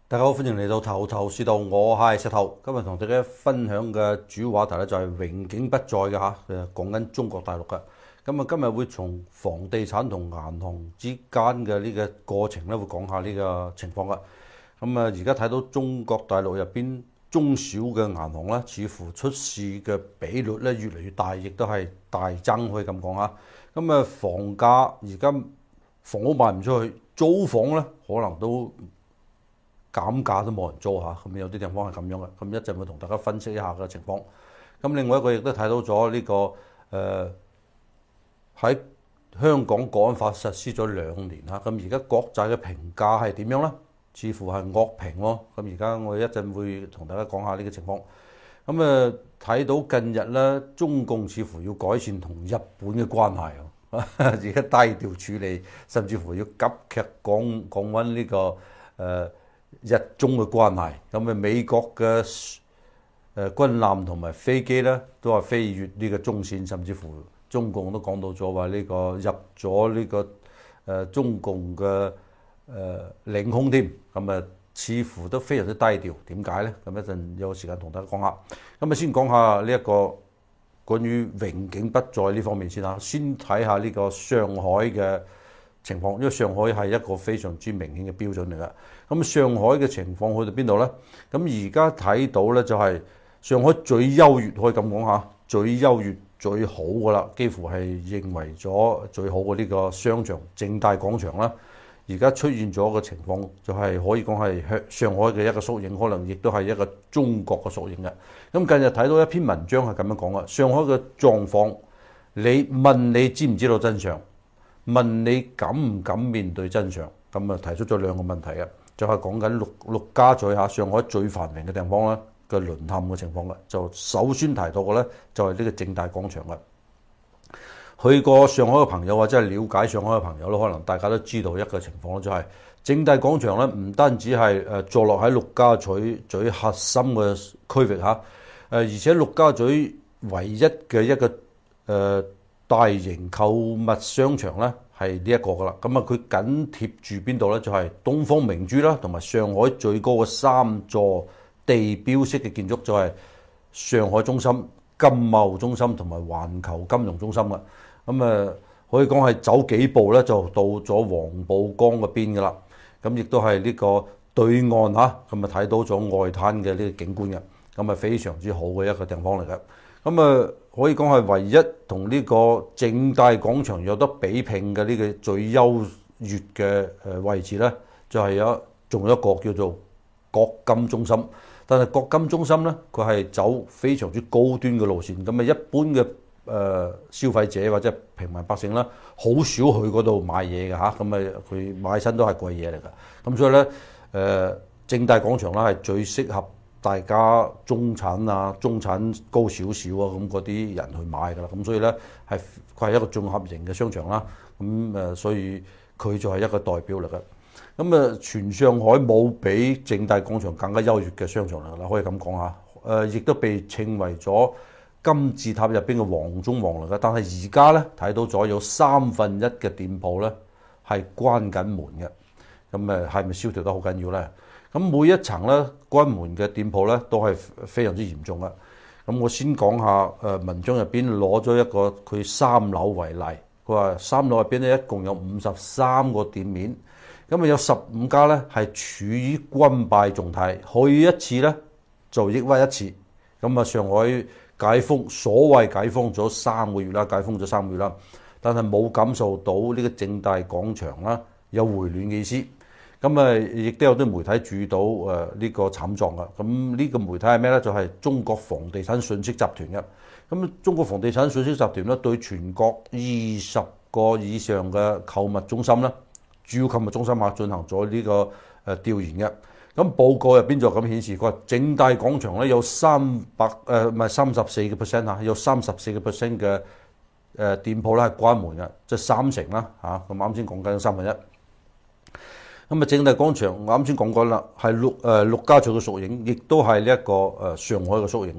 大家好，歡迎嚟到頭頭是道，我係石頭。今日同大家分享嘅主要話題咧就係榮景不再嘅嚇，講緊中國大陸嘅。咁啊，今日會從房地產同銀行之間嘅呢個過程咧，會講下呢個情況嘅。咁啊，而家睇到中國大陸入邊中小嘅銀行咧，似乎出事嘅比率咧越嚟越大，亦都係大增，可以咁講嚇。咁啊，房價而家房屋賣唔出去，租房咧可能都減價都冇人租嚇，咁有啲地方係咁樣嘅。咁一陣會同大家分析一下嘅情況。咁另外一個亦都睇到咗呢個喺香港國安法實施咗2年嚇，咁而家國債嘅評價係點樣呢？似乎係惡評喎。咁而家我一陣會同大家講下呢個情況。咁睇到近日咧，中共似乎要改善同日本嘅關係，而家低調處理，甚至乎要急劇降溫呢個日中嘅關係。咁美國嘅軍艦同埋飛機咧，都係飛越呢個中線，甚至乎中共都講到咗話呢個入咗呢個中共嘅領空添。咁似乎都非常之低調。點解咧？咁一陣有時間同大家講下。咁先講下呢一個關於榮景不再呢方面先啦。先睇下呢個上海嘅情況，因為上海係一個非常之明顯嘅標準嚟㗎。咁上海嘅情況去到邊度呢？咁而家睇到呢，就係上海最優越，可以咁講下，最優越最好㗎啦，幾乎係認為咗最好嘅呢個商場正大廣場啦。而家出現咗個情況，就係可以講係上海嘅一個縮影，可能亦都係一個中國嘅縮影嘅。咁近日睇到一篇文章係咁樣講嘅，上海嘅狀況，你知唔知道真相？問你敢唔敢面對真相？咁提出咗2個問題嘅，就係講緊陸家嘴下上海最繁榮嘅地方咧嘅淪陷嘅情況嘅。就首先提到嘅咧，就係呢個正大廣場嘅。去過上海嘅朋友或者係了解上海嘅朋友咧，可能大家都知道一個情況咧，就係正大廣場咧，唔單止係坐落喺陸家嘴最核心嘅區域嚇，而且陸家嘴唯一嘅一個大型購物商場咧係呢一個噶啦。咁佢緊貼住邊度咧？就係東方明珠啦，同埋上海最高嘅3座地標式嘅建築，就係上海中心、金茂中心同埋環球金融中心嘅。咁可以講係走幾步咧，就到咗黃浦江嗰邊噶啦。咁亦都係呢個對岸嚇，咁睇到咗外灘嘅呢個景觀嘅。咁非常之好嘅一個地方嚟嘅。咁可以講係唯一同呢個正大廣場有得比拼嘅呢個最優越嘅位置咧，就係仲有一個叫做國金中心。但係國金中心咧，佢係走非常之高端嘅路線。咁一般嘅消費者或者平民百姓啦，好少去嗰度買嘢嘅嚇。咁佢買親都係貴嘢嚟㗎。咁所以咧，正大廣場啦係最適合大家中產高少少啊，咁嗰啲人去買㗎啦。咁所以咧佢係一個綜合型嘅商場啦。咁所以佢就係一個代表嚟嘅。咁全上海冇比正大廣場更加優越嘅商場嚟啦，可以咁講下。亦都被稱為咗金字塔入邊嘅王中王嚟嘅。但係而家咧睇到咗有1/3嘅店鋪咧係關緊門嘅。咁係咪蕭條得好緊要咧？咁每一層咧關門嘅店鋪咧都係非常之嚴重嘅。咁我先講下文章入邊攞咗一個佢3樓為例，佢話3樓入邊咧一共有53個店面，咁有15家咧係處於軍敗狀態，去一次咧就抑鬱一次。咁上海所謂解封咗3個月啦，解封咗3個月啦，但係冇感受到呢個正大廣場啦有回暖嘅意思。咁亦都有啲媒體注意到呢個慘狀㗎。咁呢個媒體係咩咧？就係中國房地產信息集團嘅。咁中國房地產信息集團咧對全國20個以上嘅購物中心咧，主要購物中心進行咗呢個調研嘅。咁報告入邊就咁顯示，佢話正大廣場咧有34%嚇，有34%嘅店鋪咧係關門嘅，即係30%啦嚇。咁啱先講緊1/3。咁正大廣場我啱先講過啦，係陸家嘴嘅縮影，亦都係呢一個上海嘅縮影。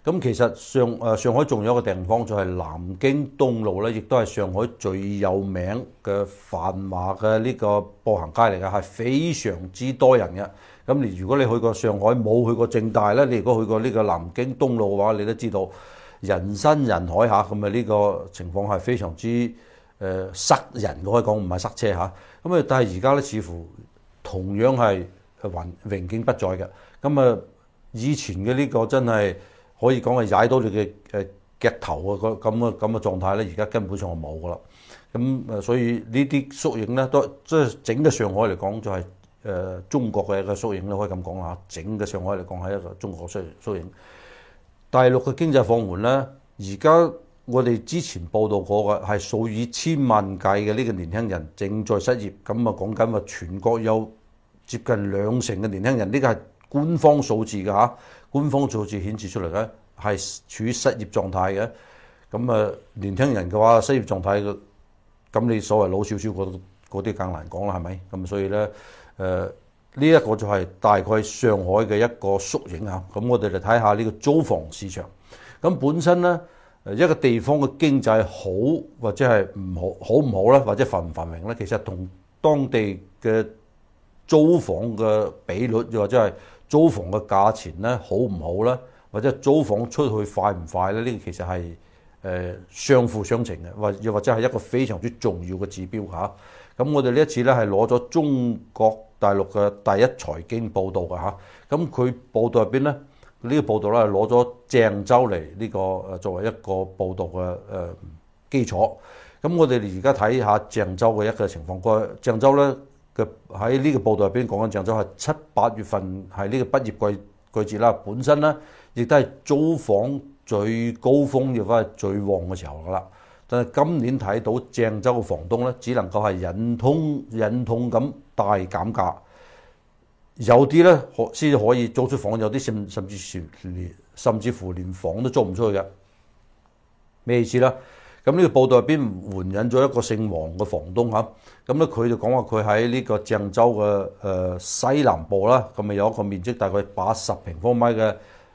咁其實上海仲有一個地方就係南京東路咧，亦都係上海最有名嘅繁華嘅呢個步行街嚟嘅，係非常之多人嘅。咁如果你去過上海冇去過正大咧，你如果去過呢個南京東路嘅話，你都知道人山人海嚇，咁啊呢個情況係非常之塞人，可以講唔係塞車嚇。咁啊，但係而家咧似乎同樣係榮景不再嘅。咁啊，以前嘅呢個真係可以講係踩到你嘅腳頭啊，咁嘅狀態咧，而家根本上係冇噶啦。咁所以呢啲縮影咧，都即係整個上海嚟講就係中國嘅一個縮影咧，可以咁講嚇。整個上海嚟講係一個中國縮影。大陸嘅經濟放緩咧，而家我哋之前報道過嘅係數以千萬計嘅呢個年輕人正在失業。咁啊講緊話全國有接近2成嘅年輕人，呢個係官方數字嘅嚇。官方數字顯示出嚟咧係處於失業狀態嘅。咁啊年輕人嘅話失業狀態嘅，咁你所謂老少少嗰啲更難講啦，係咪？咁所以咧呢一個就係大概上海嘅一個縮影啊。咁我哋嚟睇下呢個租房市場。咁本身咧一個地方嘅經濟好或者係唔好咧，或者繁唔繁榮咧，其實同當地嘅租房嘅比率，又或者係租房嘅價錢咧好唔好咧，或者租房出去快唔快咧？呢個其實係相輔相成嘅，又或者係一個非常之重要嘅指標嚇。咁我哋呢一次咧係攞咗中國大陸嘅第一財經報導嘅嚇。咁佢報導入邊咧，呢個報導咧係攞咗鄭州嚟呢個作為一個報導嘅基礎。咁我哋而家睇下鄭州嘅一個情況。鄭州咧喺呢個報導入邊講緊鄭州係7、8月份係呢個畢業季節啦。本身咧亦都係租房最高峰，亦都係最旺嘅時候噶啦。但係今年睇到鄭州嘅房東咧，只能夠係忍痛咁大減價，有啲咧先至可以租出房，有啲甚至乎連房都租唔出去嘅。咩意思咧？咁呢個報道入邊援引咗一個姓黃嘅房東嚇，咁咧佢就講話佢喺呢個鄭州嘅西南部啦，咁啊有一個面積大概80平方米嘅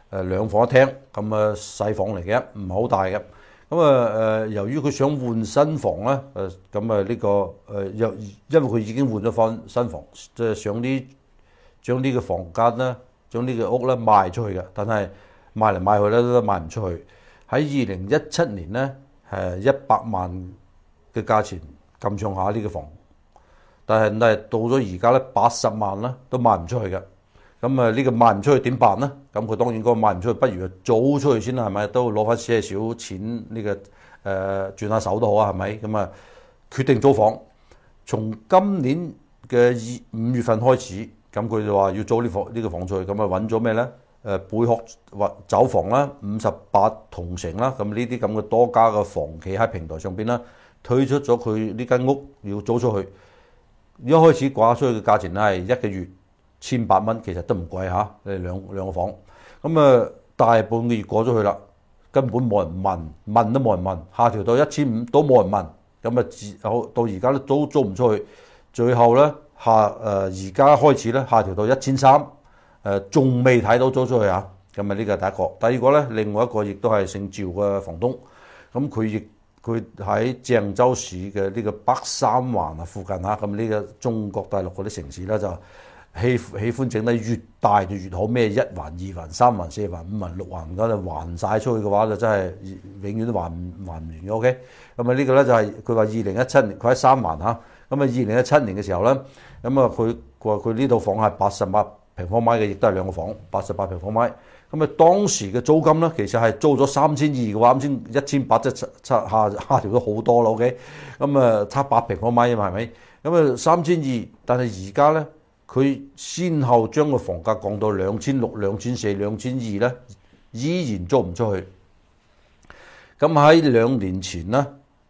2房1廳，咁啊細房嚟嘅，唔係好大嘅。咁啊由於佢想換新房咧，咁啊呢個因為佢已經換咗翻新房，即係想將呢個房間咧，將呢個屋咧賣出去嘅，但係賣嚟賣去咧都賣唔出去。喺2017年咧，100萬嘅價錢咁上下呢個房，但係到咗而家咧80萬啦，都賣唔出去嘅。咁啊呢個賣唔出去點辦咧？咁佢當然嗰個賣唔出去，不如租出去先啦，係咪？都攞翻些少錢呢個轉下手都好啊，係咪？咁啊決定租房。從今年嘅5月份開始，咁佢就話要租呢個房出去，咁啊揾咗咩咧？貝殼或走房啦，58同城啦，咁呢啲咁嘅多家嘅房企喺平台上邊啦，推出咗佢呢間屋要租出去。一開始掛出去嘅價錢咧係1個月1800蚊，其實都唔貴嚇，你兩個房。咁啊大半個月過咗去啦，根本冇人問都冇人問，下調到1500都冇人問。咁啊到而家都租唔出去，最後咧而家開始咧下調到1300。仲未睇到租出去啊！咁啊呢個係第一個，第二個咧，另外一個亦都係姓趙嘅房東，咁佢喺鄭州市嘅呢個北三環啊附近嚇，咁呢個中國大陸嗰啲城市咧就喜歡整得越大就越好，咩1環、2環、3環、4環、5環、6環咁就還晒出去嘅話就真係永遠都還唔完嘅。OK，咁啊呢個咧就係佢話2017年佢喺3環嚇，咁啊2017年嘅時候咧，咁啊佢話佢呢套房係88平方米嘅，亦都係2個房，88平方米。咁啊，當時嘅租金咧，其實係租咗3200嘅話，啱先1800即下調咗好多啦。OK，咁啊，差8平方米啊嘛，係咪？咁啊3200，但係而家咧，佢先後將個房價降到2600、2400、2200咧，依然租唔出去。咁喺2年前咧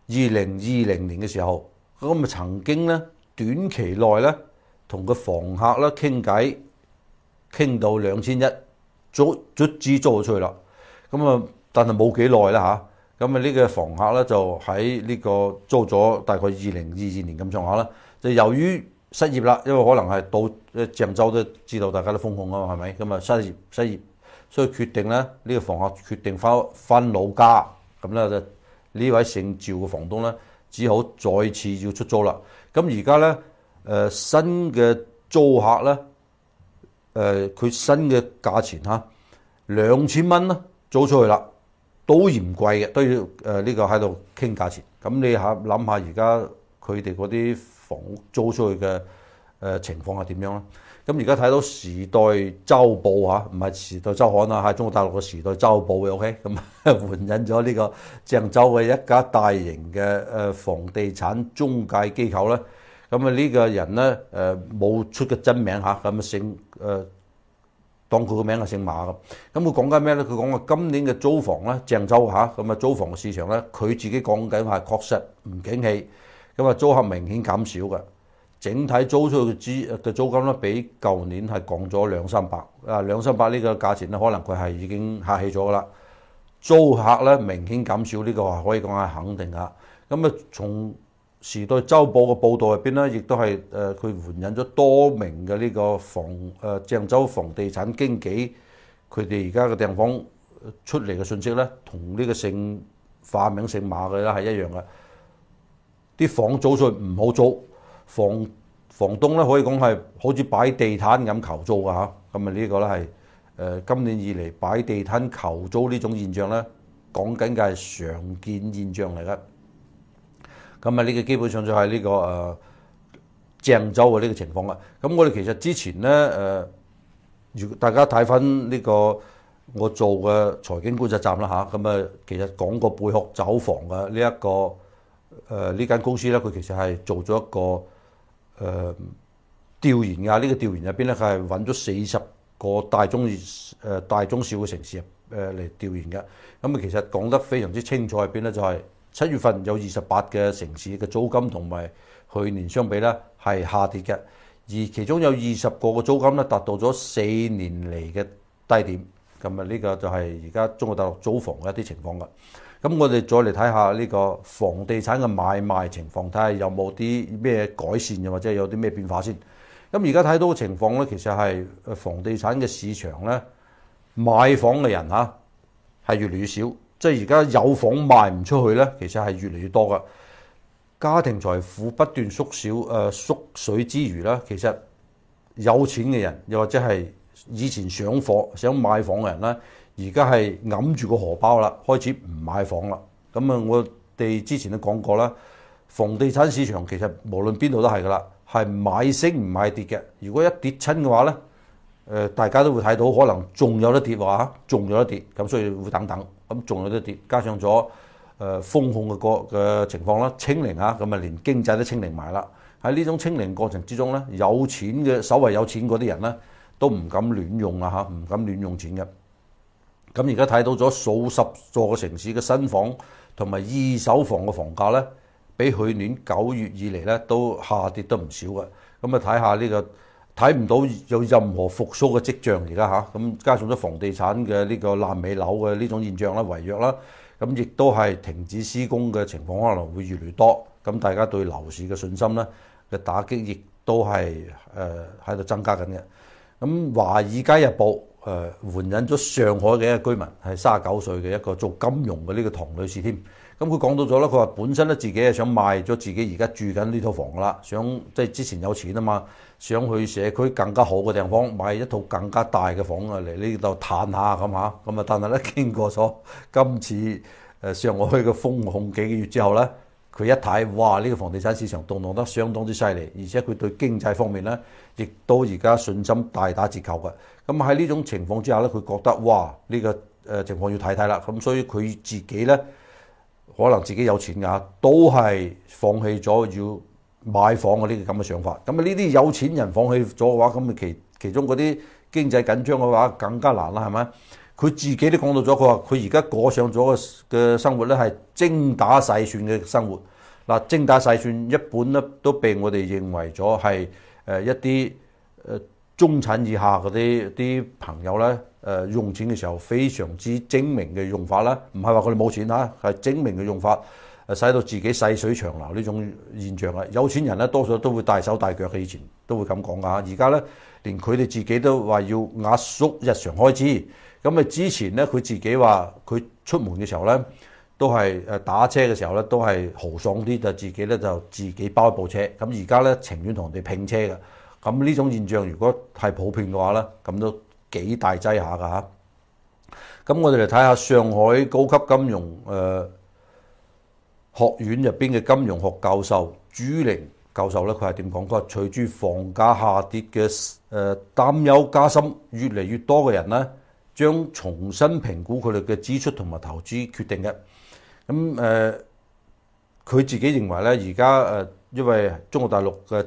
，2020年嘅時候，咁啊曾經咧短期內咧同個房客咧傾偈。傾到2100，卒之租咗出去啦。咁啊，但係冇幾耐啦嚇。咁啊，呢個房客咧就喺呢個租咗大概2022年咁上下啦。就由於失業啦，因為可能係到鄭州都知道大家都封控啊嘛，係咪？咁啊失業， 所以決定咧呢個房客決定翻老家，咁咧就呢位姓趙嘅房東咧只好再次要出租啦。咁而家咧新嘅租客咧佢新嘅價錢嚇2000蚊啦租出去啦，都嫌貴嘅，都要呢個喺度傾價錢。咁你諗下而家佢哋嗰啲房屋租出去嘅情況係點樣咧？咁而家睇到《時代周報》嚇，唔係《時代週刊》啊，係中國大陸嘅《時代周報》嘅 OK。咁援引咗呢個鄭州嘅一家大型嘅房地產中介機構咧。咁呢個人咧冇出嘅真名嚇，咁姓當佢個名係姓馬咁。咁佢講緊咩咧？佢講話今年嘅租房咧，鄭州嚇咁租房嘅市場咧，佢自己講緊係確實唔景氣，咁租客明顯減少嘅。整體租出去嘅租金咧，比舊年係降咗200-300。200-300呢個價錢咧，可能佢係已經客氣咗噶啦。租客咧明顯減少，呢個係可以講係肯定噶。咁從時代週報嘅報導入邊咧，亦都係佢援引咗多名嘅呢個鄭州房地產經紀，佢哋而家嘅訂房出嚟嘅信息咧，同呢個化名姓馬嘅咧係一樣嘅。啲房租出去唔好租。房東咧可以講係好似擺地攤咁求租㗎嚇，咁呢個咧係今年以嚟擺地攤求租呢種現象咧，講緊嘅係常見現象嚟嘅。咁呢個基本上就係呢個鄭州嘅呢個情況啦。咁我哋其實之前咧如果大家睇翻呢個我做嘅財經觀察站啦嚇，咁其實講過貝殼走房嘅呢一個呢間公司咧，佢其實係做咗一個調研㗎。呢個調研入邊咧，佢係揾咗40個大中小嘅城市嚟調研嘅。咁其實講得非常之清楚入邊咧，就係7月份有28嘅城市嘅租金同埋去年相比咧係下跌嘅，而其中有20個嘅租金咧達到咗4年嚟嘅低點。咁呢個就係而家中國大陸租房嘅一啲情況㗎。咁我哋再嚟睇下呢個房地產嘅買賣情況，睇下有冇啲咩改善，又或者有啲咩變化先。咁而家睇到嘅情況咧，其實係房地產嘅市場咧，買房嘅人嚇係越嚟越少，即係而家有房賣唔出去咧，其實係越嚟越多㗎。家庭財富不斷縮水之餘咧，其實有錢嘅人，又或者係以前想買房嘅人咧，而家係揞住個荷包啦，開始唔買房啦。咁我哋之前都講過啦，房地產市場其實無論邊度都係噶啦，係買升唔買跌嘅。如果一跌親嘅話咧，大家都會睇到可能仲有得跌話，仲有得跌，咁所以會等等，咁仲有得跌，加上咗風控嘅情況啦，清零啊，咁連經濟都清零埋啦。喺呢種清零過程之中咧，有錢嘅稍為有錢嗰啲人咧，都唔敢亂用啦嚇，唔敢亂用錢嘅。咁而家睇到咗數十座嘅城市嘅新房同埋二手房嘅房價咧，比去年9月以嚟咧都下跌得唔少嘅。咁睇下呢個睇唔到有任何復甦嘅跡象而家嚇。咁加上咗房地產嘅呢個爛尾樓嘅呢種現象啦、違約啦，咁亦都係停止施工嘅情況可能會越嚟越多。咁大家對樓市嘅信心咧嘅打擊亦都係喺度增加緊嘅。咁《華爾街日報》援引咗上海嘅一個居民，係39歲嘅一個做金融嘅呢個唐女士添。咁佢講到咗啦，佢話本身咧自己係想賣咗自己而家住緊呢套房噶啦，想即係之前有錢啊嘛，想去社區更加好嘅地方買一套更加大嘅房啊嚟呢度嘆下咁嚇。咁啊，但係咧經過咗今次上海嘅封控幾個月之後咧，佢一睇，哇！呢個房地產市場動盪得相當之犀利，而且佢對經濟方面咧，亦都而家信心大打折扣嘅。咁喺呢種情況之下咧，佢覺得哇，呢個情況要睇睇啦。咁所以佢自己咧，可能自己有錢㗎，都係放棄咗要買房嘅呢個咁嘅想法。咁啊，呢啲有錢人放棄咗嘅話，咁啊其中嗰啲經濟緊張嘅話更加難啦，係咪？佢自己都講到咗，佢話佢而家過上咗嘅生活咧係精打細算嘅生活。嗱，精打細算一般咧都被我哋認為咗係一啲中產以下嗰啲朋友咧用錢嘅時候非常之精明嘅用法啦。唔係話佢哋冇錢嚇，係精明嘅用法。 使到自己細水長流呢種現象啊！有錢人咧多數都會大手大腳嘅，以前都會咁講㗎。而家咧連佢哋自己都話要壓縮日常開支。咁啊之前咧佢自己話佢出門嘅時候咧都係打車嘅時候咧都係豪爽啲，就自己咧就自己包一部車。咁而家咧情願同人哋拼車嘅。咁呢種現象如果係普遍嘅話咧，咁都幾大劑下㗎嚇。咁我哋嚟睇下上海高級金融學院入邊嘅金融學教授朱玲教授咧，佢係點講？佢話隨住房價下跌嘅擔憂加深，越嚟越多嘅人咧將重新評估佢哋嘅支出同埋投資決定嘅。咁佢自己認為咧，而家因為中國大陸嘅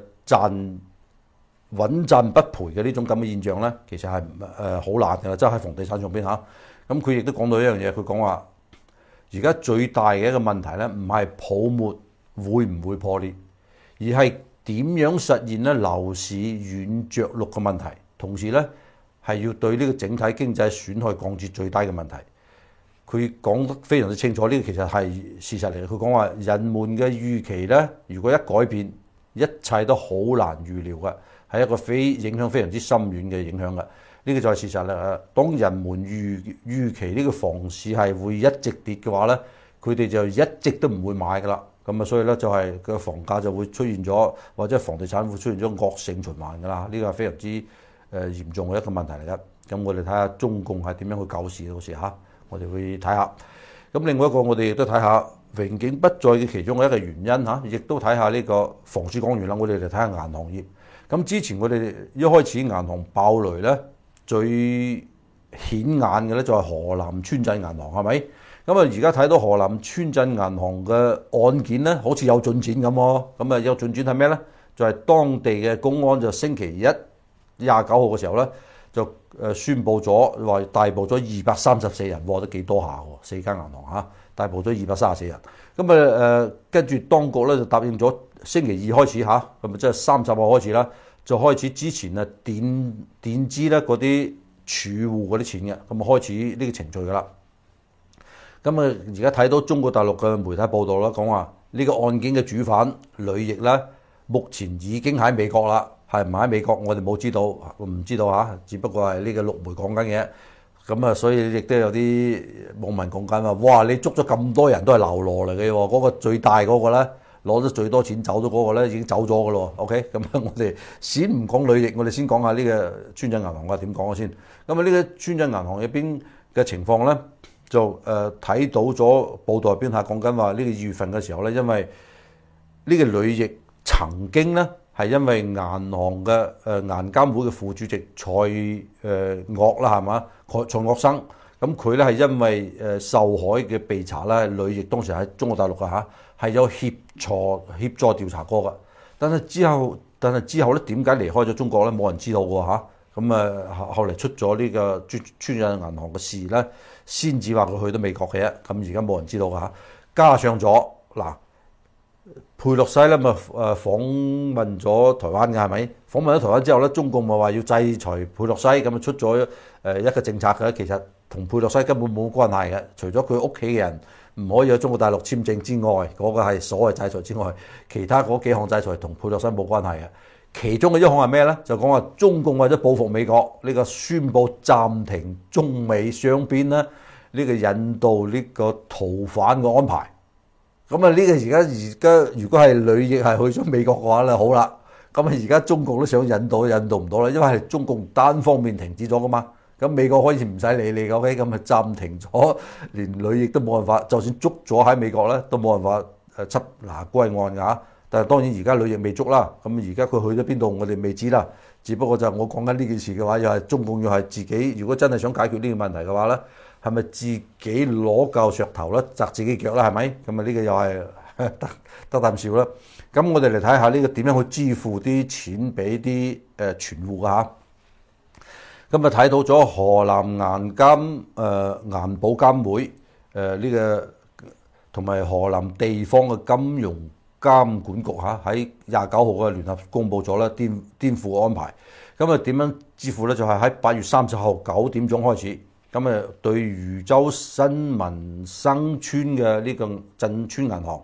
穩賺不賠嘅呢種咁嘅現象咧，其實係好難嘅，即係喺房地產上邊嚇。咁佢亦都講到一樣嘢，佢講話而家最大嘅一個問題咧，唔係泡沫會唔會破裂，而係點樣實現咧樓市軟着陸嘅問題，同時咧係要對呢個整體經濟損害降至最低嘅問題。佢講得非常之清楚，呢個其實係事實嚟嘅。佢講話人們嘅預期咧，如果一改變，一切都好難預料嘅。係一個影響非常之深遠嘅影響嘅，呢個就係事實啦。當人們預期呢個房市係會一直跌嘅話咧，佢哋就一直都唔會買噶啦。咁啊，所以咧就係個房價就會出現咗，或者房地產會出現咗惡性循環噶啦。呢個係非常之嚴重嘅一個問題嚟嘅。咁我哋睇下中共係點樣去救市到時嚇，我哋會睇下。咁另外一個我哋亦都睇下榮景不再嘅其中一個原因嚇，亦都睇下呢個房市講完啦，我哋嚟睇下銀行業。咁之前我哋一開始銀行爆雷咧，最顯眼嘅咧就係河南村鎮銀行，係咪？咁啊，而家睇到河南村鎮銀行嘅案件咧，好似有進展咁喎。咁啊，有進展係咩咧？就係當地嘅公安就星期一29號嘅時候咧，就宣布咗話逮捕咗234人，喎都幾多下喎，4間銀行嚇逮捕咗234人。咁啊跟住當局咧就答應咗星期二開始嚇，咁啊即係30號開始啦，就開始之前啊墊支咧嗰啲儲戶嗰啲錢嘅，咁啊開始呢個程序噶啦。咁啊而家睇到中國大陸嘅媒體報道啦，講話呢個案件嘅主犯呂易咧，目前已經喺美國啦，係唔係喺美國我哋冇知道，唔知道嚇，只不過係呢個陸媒講緊嘅。咁啊，所以亦都有啲網民講緊話，哇！你捉咗咁多人都係流羅嚟嘅喎，嗰個最大嗰個咧，攞咗最多錢走咗嗰個咧，已經走咗嘅咯。OK，咁我哋先唔講呂易，我哋先講下呢個村鎮銀行嘅點講先。咁啊，呢個村鎮銀行入邊嘅情況咧，就睇到咗報道入邊係講緊話呢個2月份嘅時候咧，因為呢個呂易曾經咧。係因為銀行嘅銀監會嘅副主席蔡鍔啦，係嘛？蔡鍔生，咁佢咧係因為受害嘅被查咧，呂易當時喺中國大陸嘅嚇，係有協助調查過嘅。但係之後咧，點解離開咗中國咧？冇人知道喎嚇。咁後嚟出咗呢個村鎮銀行嘅事咧，先至話佢去到美國嘅啫。咁而家冇人知道嘅嚇。加上咗嗱。佩洛西咧咪訪問咗台灣嘅係咪？訪問咗台灣之後咧，中共咪話要制裁佩洛西，咁啊出咗一個政策嘅，其實同佩洛西根本冇關係嘅，除咗佢屋企嘅人唔可以喺中國大陸簽證之外，嗰個係所謂制裁之外，其他嗰幾項制裁同佩洛西冇關係嘅。其中嘅一項係咩咧？就講話中共為咗報復美國，呢個宣布暫停中美雙邊咧呢個引渡呢個逃犯嘅安排。咁啊！呢個而家如果係呂易係去咗美國嘅話咧，好啦。咁啊，而家中共都想引渡唔到啦，因為係中共單方面停止咗噶嘛。咁美國可以唔使理你嘅，OK？咁啊暫停咗，連呂易都冇辦法，就算捉咗喺美國咧，都冇辦法緝拿歸案㗎。但係當然而家呂易未捉啦。咁而家佢去咗邊度，我哋未知啦。只不過就我講緊呢件事嘅話，又係中共又係自己，如果真係想解決呢個問題嘅話咧。係咪自己攞嚿石頭咧砸自己腳啦？係咪？咁啊呢個又係得啖笑啦。咁我哋嚟睇下呢個點樣去支付啲錢俾啲存戶㗎。咁啊睇到咗河南銀保監會呢個同埋河南地方嘅金融監管局喺29號嘅聯合公佈咗咧顛付安排。咁啊點樣支付咧？就係喺8月30號9點鐘開始。咁啊，對禹州新民生村嘅呢個鎮村銀行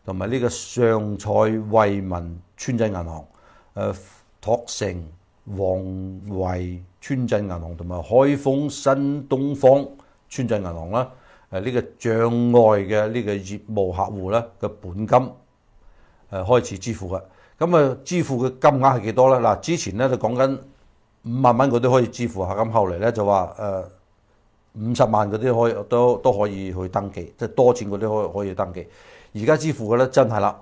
同埋呢個上蔡惠民村鎮銀行、托城黃圍村鎮銀行同埋開封新東方村鎮銀行啦，呢個障礙嘅呢個業務客戶咧嘅本金開始支付嘅。咁支付嘅金額係幾多咧？嗱，之前咧就講緊5萬蚊嗰啲可以支付下，咁後嚟咧就話50萬嗰啲都可以去登記，即係多錢嗰啲可以登記。而家支付嘅咧真係啦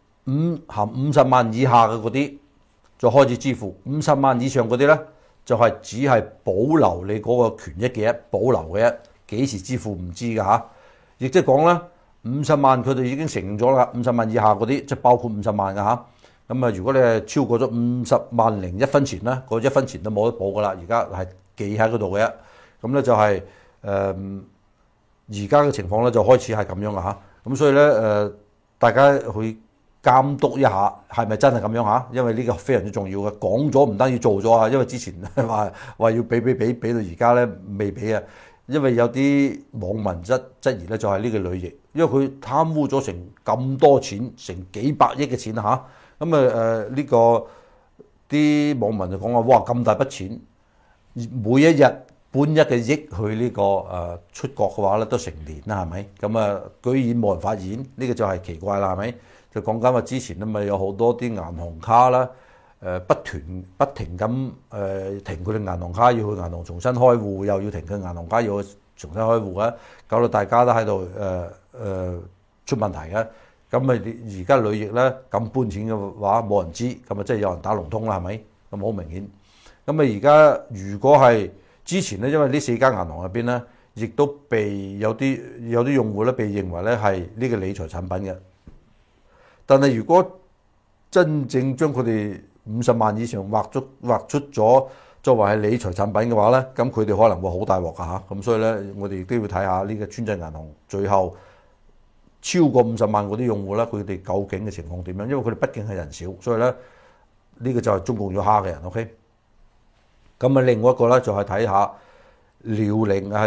，50萬以下嘅嗰啲就開始支付，50萬以上嗰啲咧就係只係保留你嗰個權益嘅，保留嘅，幾時支付唔知㗎嚇。亦即係講咧，50萬佢哋已經承認咗啦，50萬以下嗰啲即係包括50萬㗎嚇。咁如果你係超過咗50萬零1分錢咧，嗰1分錢都冇得補㗎啦。而家係記喺嗰度嘅，咁咧就係而家嘅情況咧就開始係咁樣啦嚇。咁所以咧大家去監督一下係咪真係咁樣嚇？因為呢個非常之重要嘅，講咗唔單止做咗啊。因為之前話要俾到而家咧未俾啊。因為有啲網民質疑咧就係呢個呂易，因為佢貪污咗成咁多錢，成幾百億嘅錢嚇。咁呢個啲網民就講話，哇咁大筆錢，每一日搬1個億去呢個出國嘅話咧，都成年啦，係咪？咁居然冇人發現，呢個就係奇怪啦，係咪？就講緊話之前咧咪有好多啲銀行卡啦，不停咁停佢哋銀行卡，要去銀行重新開戶，又要停佢銀行卡，要去重新開戶嘅，搞到大家都喺度出問題嘅。咁而家呂易咧咁搬錢嘅話冇人知，咁即係有人打龍通啦，係咪？咁好明顯。咁而家如果係之前咧，因為呢4間銀行入邊咧，亦都被有啲用戶咧被認為咧係呢個理財產品嘅。但係如果真正將佢哋50萬以上劃出咗作為係理財產品嘅話咧，咁佢哋可能會好大鑊㗎嚇。咁所以咧，我哋亦都要睇下呢個村鎮銀行最後超過50萬嗰啲用戶咧，佢哋究竟嘅情況點樣？因為佢哋畢竟係人少，所以咧呢個就係中共要蝦嘅人。OK， 咁另外一個咧就係睇下遼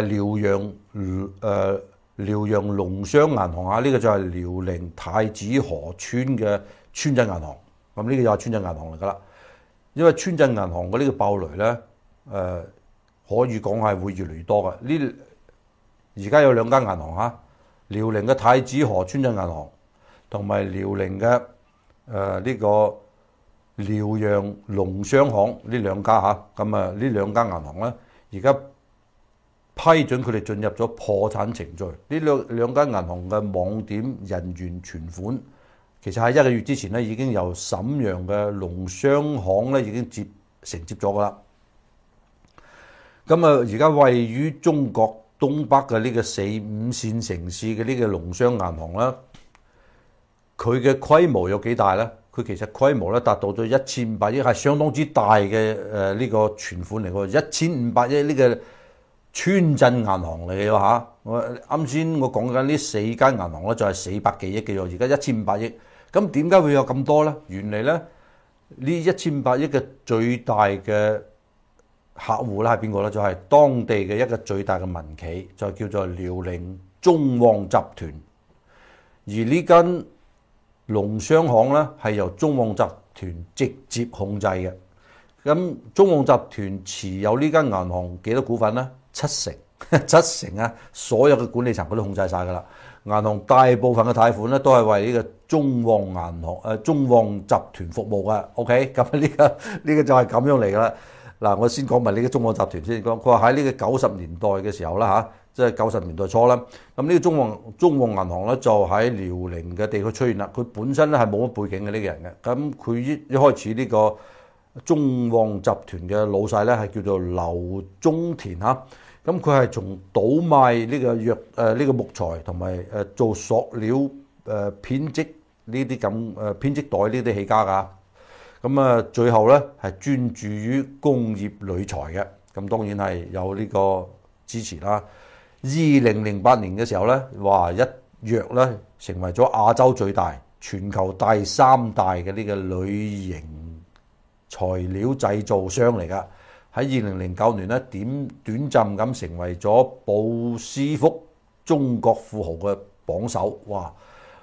陽農商銀行啊，呢個就係遼寧太子河村嘅村鎮銀行。咁呢個就係村鎮銀行嚟㗎啦。因為村鎮銀行嘅呢個爆雷咧，可以講係會越嚟越多嘅。而家有2間銀行嚇。遼寧嘅太子河村鎮銀行同埋遼寧嘅呢個遼陽農商行呢2家嚇，咁呢2間銀行咧，而家批准佢哋進入咗破產程序。呢兩間銀行嘅網點人員存款，其實喺1個月之前咧已經由瀋陽嘅農商行咧已經承接咗噶啦。咁而家位於中國東北嘅呢個4、5線城市嘅呢個農商銀行啦，佢嘅規模有幾大咧？佢其實規模咧達到咗1500億，係相當之大嘅呢個存款嚟嘅，1500億呢個村鎮銀行嚟嘅嚇。啱先我講緊呢4間銀行咧就係400幾億嘅喎，而家1500億。咁點解會有咁多咧？原嚟咧呢1500億嘅最大嘅客戶咧係邊個咧？就係當地嘅一個最大嘅民企，就叫做遼寧中旺集團。而呢間農商行咧係由中旺集團直接控制嘅。咁中旺集團持有呢間銀行幾多股份咧？7成啊！所有嘅管理層佢都控制晒㗎啦。銀行大部分嘅貸款咧都係為呢個中旺集團服務嘅。OK， 咁呢個就係咁樣嚟㗎啦。嗱，我先講埋呢個中旺集團先講。佢話喺呢個90年代嘅時候啦嚇，即係90年代初啦。咁呢個中旺銀行咧就喺遼寧嘅地區出現啦。佢本身咧係冇乜背景嘅呢個人嘅。咁佢一開始呢個中旺集團嘅老細咧係叫做劉忠田嚇。咁佢係從倒賣呢個木材同埋做塑料編織呢啲咁編織袋呢啲起家㗎。咁最後咧係專注於工業鋁材嘅，咁當然係有呢個支持啦。2008年嘅時候咧，哇一躍咧成為咗亞洲最大、全球第3大嘅呢個鋁型材料製造商嚟㗎。喺2009年咧短暫咁成為咗布斯福中國富豪嘅榜首，哇！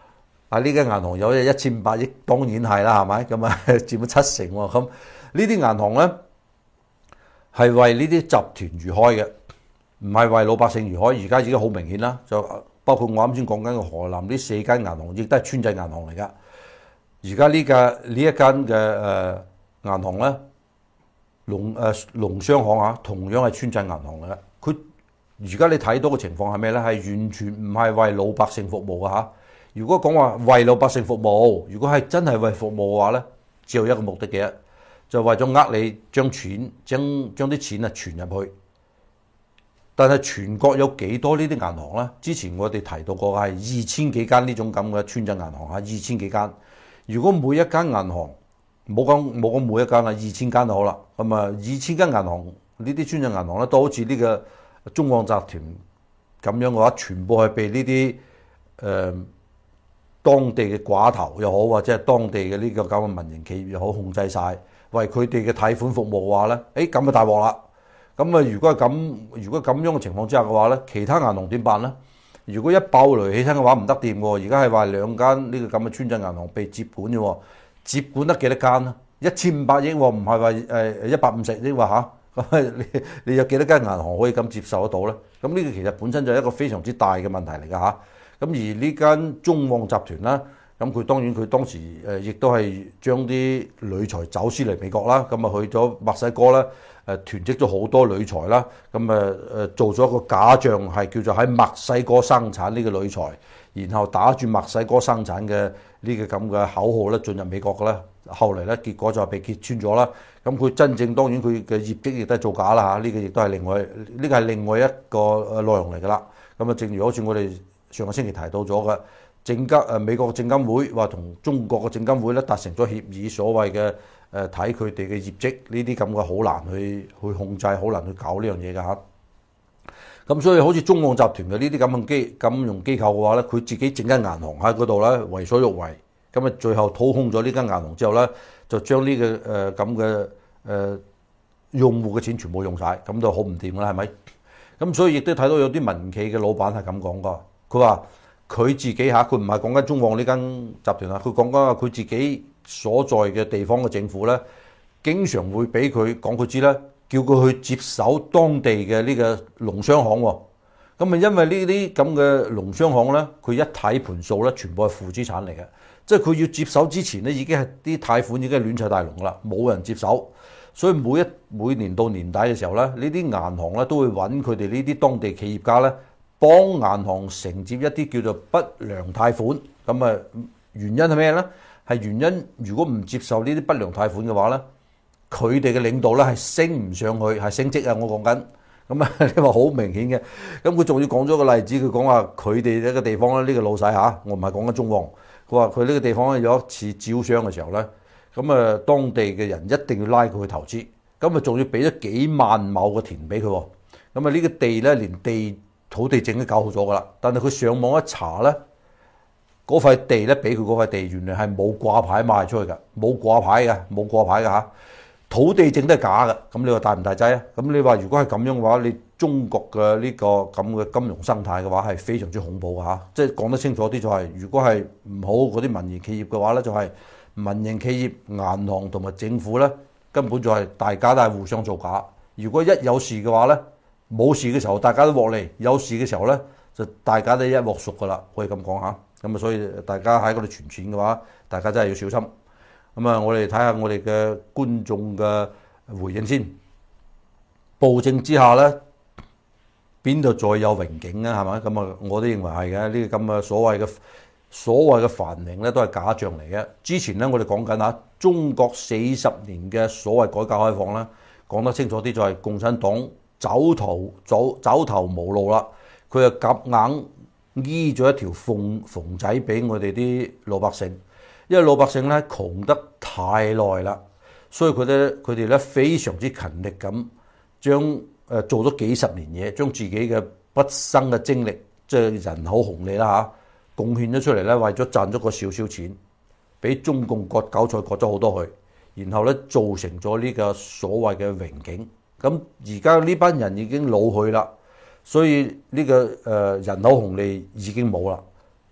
呢間銀行有1500億，當然係啦，係咪？咁啊佔咗7成喎。咁呢啲銀行咧係為呢啲集團而開嘅，唔係為老百姓而開。而家已經好明顯啦，就包括我啱先講緊嘅河南呢4間銀行，亦都係村鎮銀行嚟噶。而家呢一間嘅銀行咧，農商行啊，同樣係村鎮銀行嚟嘅。佢而家你睇到嘅情況係咩咧？係完全唔係為老百姓服務嘅嚇。如果講話為老百姓服務，如果係真係為服務嘅話咧，只有一個目的嘅，就為咗呃你將啲錢啊存入去。但係全國有幾多呢啲銀行咧？之前我哋提到過係2000幾間呢種咁嘅村鎮銀行嚇，2000幾間。如果每一間銀行冇講每一間啊，2000間就好啦。咁啊，2000間銀行呢啲村鎮銀行咧，都好似呢個中旺集團咁樣嘅話，全部係被呢啲當地嘅寡頭又好，或者係當地嘅呢個咁嘅民營企業又好控制晒，為佢哋嘅貸款服務嘅話咧，咁就大鑊啦。咁啊，如果咁樣嘅情況之下嘅話咧，其他銀行點辦咧？如果一爆雷起身嘅話唔得掂喎。而家係話2間呢個咁嘅村鎮銀行被接管啫，接管得幾多間啊？1500億喎，唔係話150億話嚇。咁你有幾多間銀行可以咁接受得到咧？咁呢個其實本身就係一個非常之大嘅問題嚟㗎嚇。咁而呢間中旺集團啦，咁佢當然佢當時亦都係將啲鋁材走私嚟美國啦，咁啊去咗墨西哥啦，囤積咗好多鋁材啦，咁做咗一個假象係叫做喺墨西哥生產呢個鋁材，然後打住墨西哥生產嘅呢個咁嘅口號咧進入美國嘅啦。後嚟咧結果就係被揭穿咗啦。咁佢真正當然佢嘅業績亦都係造假啦嚇，呢個亦都係另外一個內容嚟㗎啦。咁啊，正如好似我哋上個星期提到咗嘅美國嘅證監會話同中國嘅證監會咧達成咗協議，所謂嘅睇佢哋嘅業績呢啲咁嘅好難去控制，好難去搞呢樣嘢㗎嚇。咁所以好似中旺集團嘅呢啲咁嘅金融機構嘅話咧，佢自己整間銀行喺嗰度咧為所欲為，咁啊最後掏空咗呢間銀行之後咧，就將呢個咁嘅用戶嘅錢全部用晒，咁就好唔掂啦，係咪？咁所以亦都睇到有啲民企嘅老闆係咁講㗎，佢話佢自己嚇，佢唔係講緊中旺呢間集團啊，佢講緊佢自己所在嘅地方嘅政府咧，經常會俾佢講佢知啦，叫佢去接手當地嘅呢個農商行喎。咁啊，因為呢啲咁嘅農商行咧，佢一睇盤數咧，全部係負資產嚟嘅，即係佢要接手之前咧，已經係啲貸款已經係亂砌大龍啦，冇人接手。所以每年到年底嘅時候咧，呢啲銀行咧都會揾佢哋呢啲當地企業家咧，幫銀行承接一啲叫做不良貸款。咁啊，原因係咩咧？係原因如果唔接受呢啲不良貸款嘅話咧，佢哋嘅領導咧係升唔上去，係升職啊！我講緊。咁啊，你話好明顯嘅。咁佢仲要講咗個例子，佢講話佢哋呢個地方咧，呢個老細嚇，我唔係講緊中旺。佢話佢呢個地方咧有一次招商嘅時候咧。咁啊，當地嘅人一定要拉佢去投資，咁啊仲要俾咗幾萬畝嘅田俾佢。咁啊呢個地咧，連土地證都搞好咗噶啦，但係佢上網一查咧，嗰塊地咧俾佢嗰塊地原來係冇掛牌賣出去㗎，冇掛牌㗎嚇，土地證都係假㗎。咁你話大唔大劑啊？咁你話如果係咁樣嘅話，你中國嘅呢個咁嘅金融生態嘅話係非常之恐怖㗎嚇。即係講得清楚啲就係，如果係唔好嗰啲民營企業嘅話咧，就係。民營企業、銀行同埋政府咧，根本就係大家都係互相造假。如果一有事嘅話咧，冇事嘅時候大家都獲利，有事嘅時候咧就大家都一鑊熟噶啦，可以咁講下。咁啊，所以大家喺嗰度存錢嘅話，大家真係要小心。咁啊，我哋睇下我哋嘅觀眾嘅回應先。暴政之下咧，邊度再有榮景啊？係咪？咁啊，我都認為係嘅。呢個咁嘅所謂嘅繁榮咧，都係假象嚟嘅。之前咧，我哋講緊嚇中國40年嘅所謂改革開放啦，講得清楚啲就係共產黨走投無路啦，佢就夾硬醫咗一條縫仔俾我哋啲老百姓，因為老百姓咧窮得太耐啦，所以佢哋咧非常之勤力咁將做咗幾十年嘢，將自己嘅畢生嘅精力，即係人口紅利啦嚇。貢獻咗出嚟咧，為咗賺咗個少少錢，俾中共割韭菜割咗好多去，然後咧造成咗呢個所謂嘅榮景。咁而家呢班人已經老去啦，所以呢個人口紅利已經冇啦。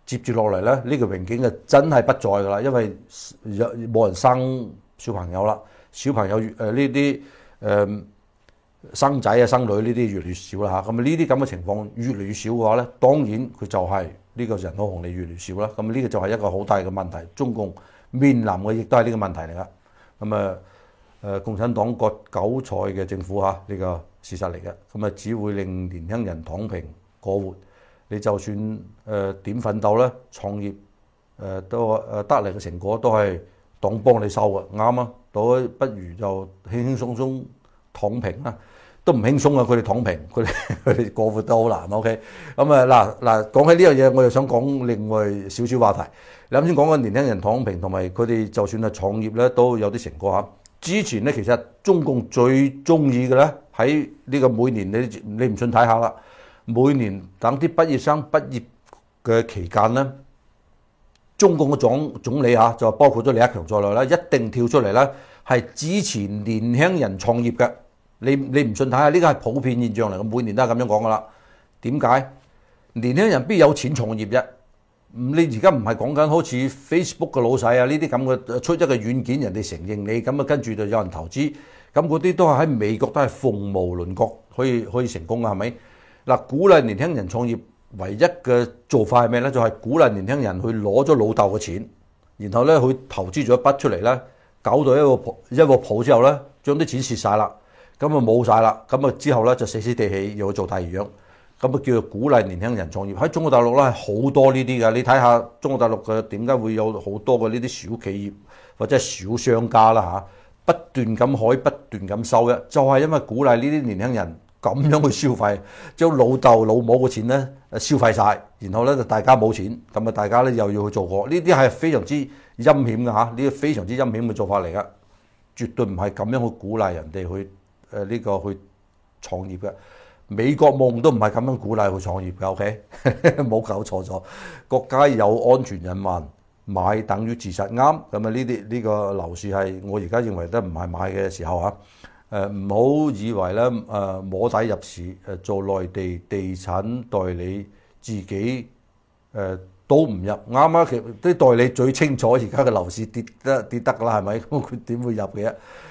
接住落嚟咧，呢個榮景就真係不在噶啦，因為冇人生小朋友啦，小朋友呢啲生仔啊生女呢啲越嚟越少啦嚇，咁呢啲咁嘅情況越嚟越少嘅話咧，當然佢就係呢個人口紅利越嚟越少啦，咁呢個就係一個好大嘅問題，中共面臨嘅亦都係呢個問題嚟噶，咁共產黨割韭菜嘅政府嚇，呢個事實嚟嘅，咁只會令年輕人躺平過活。你就算點奮鬥咧，創業都得嚟嘅成果都係黨幫你收嘅，啱啊！倒不如就輕輕鬆鬆躺平啦，都唔輕鬆啊！佢哋躺平，佢哋過活都好難。OK， 咁嗱講起呢樣嘢，我又想講另外少少話題。你啱先講嘅年輕人躺平，同埋佢哋就算係創業咧，都有啲成果嚇。之前咧，其實中共最中意嘅咧，喺呢個每年你唔信睇下啦。每年等啲畢業生畢業嘅期間咧，中共嘅總理嚇就包括咗李克強在內啦，一定跳出嚟咧係支持年輕人創業嘅。你唔信睇下，呢個係普遍現象嚟嘅，每年都係咁樣講噶啦。點解年輕人邊有錢創業啫？你而家唔係講緊好似 Facebook 嘅老細啊呢啲咁嘅出一個軟件，人哋承認你咁啊，跟住就有人投資，咁嗰啲都係喺美國都係鳳毛麟角，可以成功嘅係咪？嗱，鼓勵年輕人創業，唯一嘅做法係咩咧？就係鼓勵年輕人去攞咗老豆嘅錢，然後咧去投資咗一筆出嚟咧，搞到一個鋪之後咧，將啲錢蝕晒啦，咁啊冇晒啦，咁啊之後咧就死死地氣又去做第二樣，咁啊叫做鼓勵年輕人創業。喺中國大陸咧係好多呢啲嘅，你睇下中國大陸嘅點解會有好多嘅呢啲小企業或者小商家啦嚇，不斷咁開不斷咁收嘅，就係因為鼓勵呢啲年輕人。咁樣去消費，將老豆老母嘅錢咧消費晒，然後咧就大家冇錢，咁啊大家咧又要去做過，呢啲係非常之陰險嘅嚇，呢個非常之陰險嘅做法嚟噶，絕對唔係咁樣去鼓勵人哋去呢個去創業嘅。美國夢都唔係咁樣鼓勵去創業嘅 ，OK， 冇搞錯咗。國家有安全隱患，買等於自殺啱，咁啊呢個樓市係我而家認為都唔係買嘅時候嚇。唔好以為咧摸底入市做內地地產代理自己都唔入啱啊！其實啲代理最清楚而家嘅樓市跌得啦，係咪？咁佢點會入嘅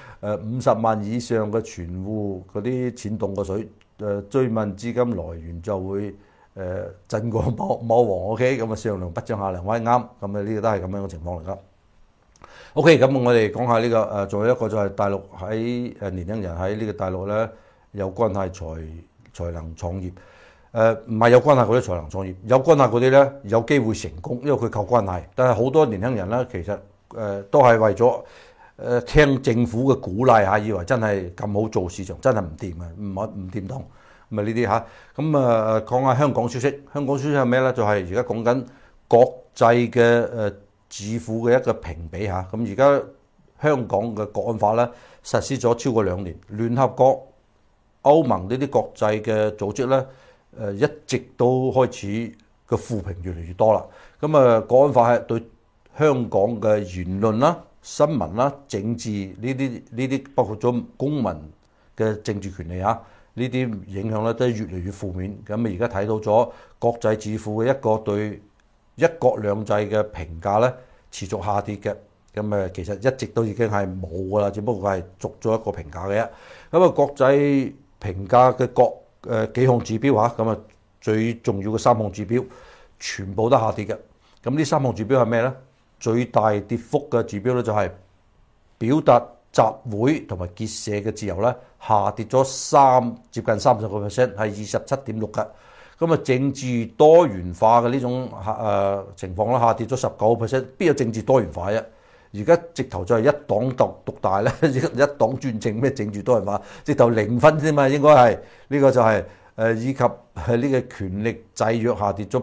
？50萬以上嘅存戶嗰啲錢凍過水，追問資金來源就會震過貓王 OK， 咁啊上梁不正下梁歪啱，咁啊呢個都係咁樣嘅情況嚟噶。OK， 咁我哋講下呢個仲有一個就係大陸喺年輕人喺呢個大陸咧有關係才能創業，唔係有關係嗰啲才能創業，有關係嗰啲咧有機會成功，因為佢靠關係。但係好多年輕人咧其實都係為咗聽政府嘅鼓勵嚇，以為真係咁好做市場，真係唔掂啊，唔掂當，咁啊呢啲嚇。咁講下香港消息，香港消息係咩咧？就係而家講緊國際嘅智庫嘅一個評比嚇，咁而家香港嘅國安法咧實施咗超過2年，聯合國、歐盟呢啲國際嘅組織咧一直都開始個負評越嚟越多啦。咁國安法係對香港嘅言論啦、新聞啦、政治呢啲包括咗公民嘅政治權利嚇，呢啲影響咧都係越嚟越負面。咁而家睇到咗國際智庫嘅一個對一國兩制嘅評價咧持續下跌嘅，咁其實一直都已經係冇噶啦，只不過係續咗一個評價嘅啫。咁國際評價嘅幾項指標嚇，咁最重要嘅3項指標全部都下跌嘅。咁呢3項指標係咩咧？最大跌幅嘅指標咧就係表達集會同埋結社嘅自由咧，下跌咗接近30%，係27.6嘅。咁政治多元化嘅呢種情況啦，下跌咗19%，邊有政治多元化啫？而家直頭就係一黨獨大咧，一黨專政，咩政治多元化？直頭0分啫嘛，應該係呢個就係以及係呢個權力制約下跌咗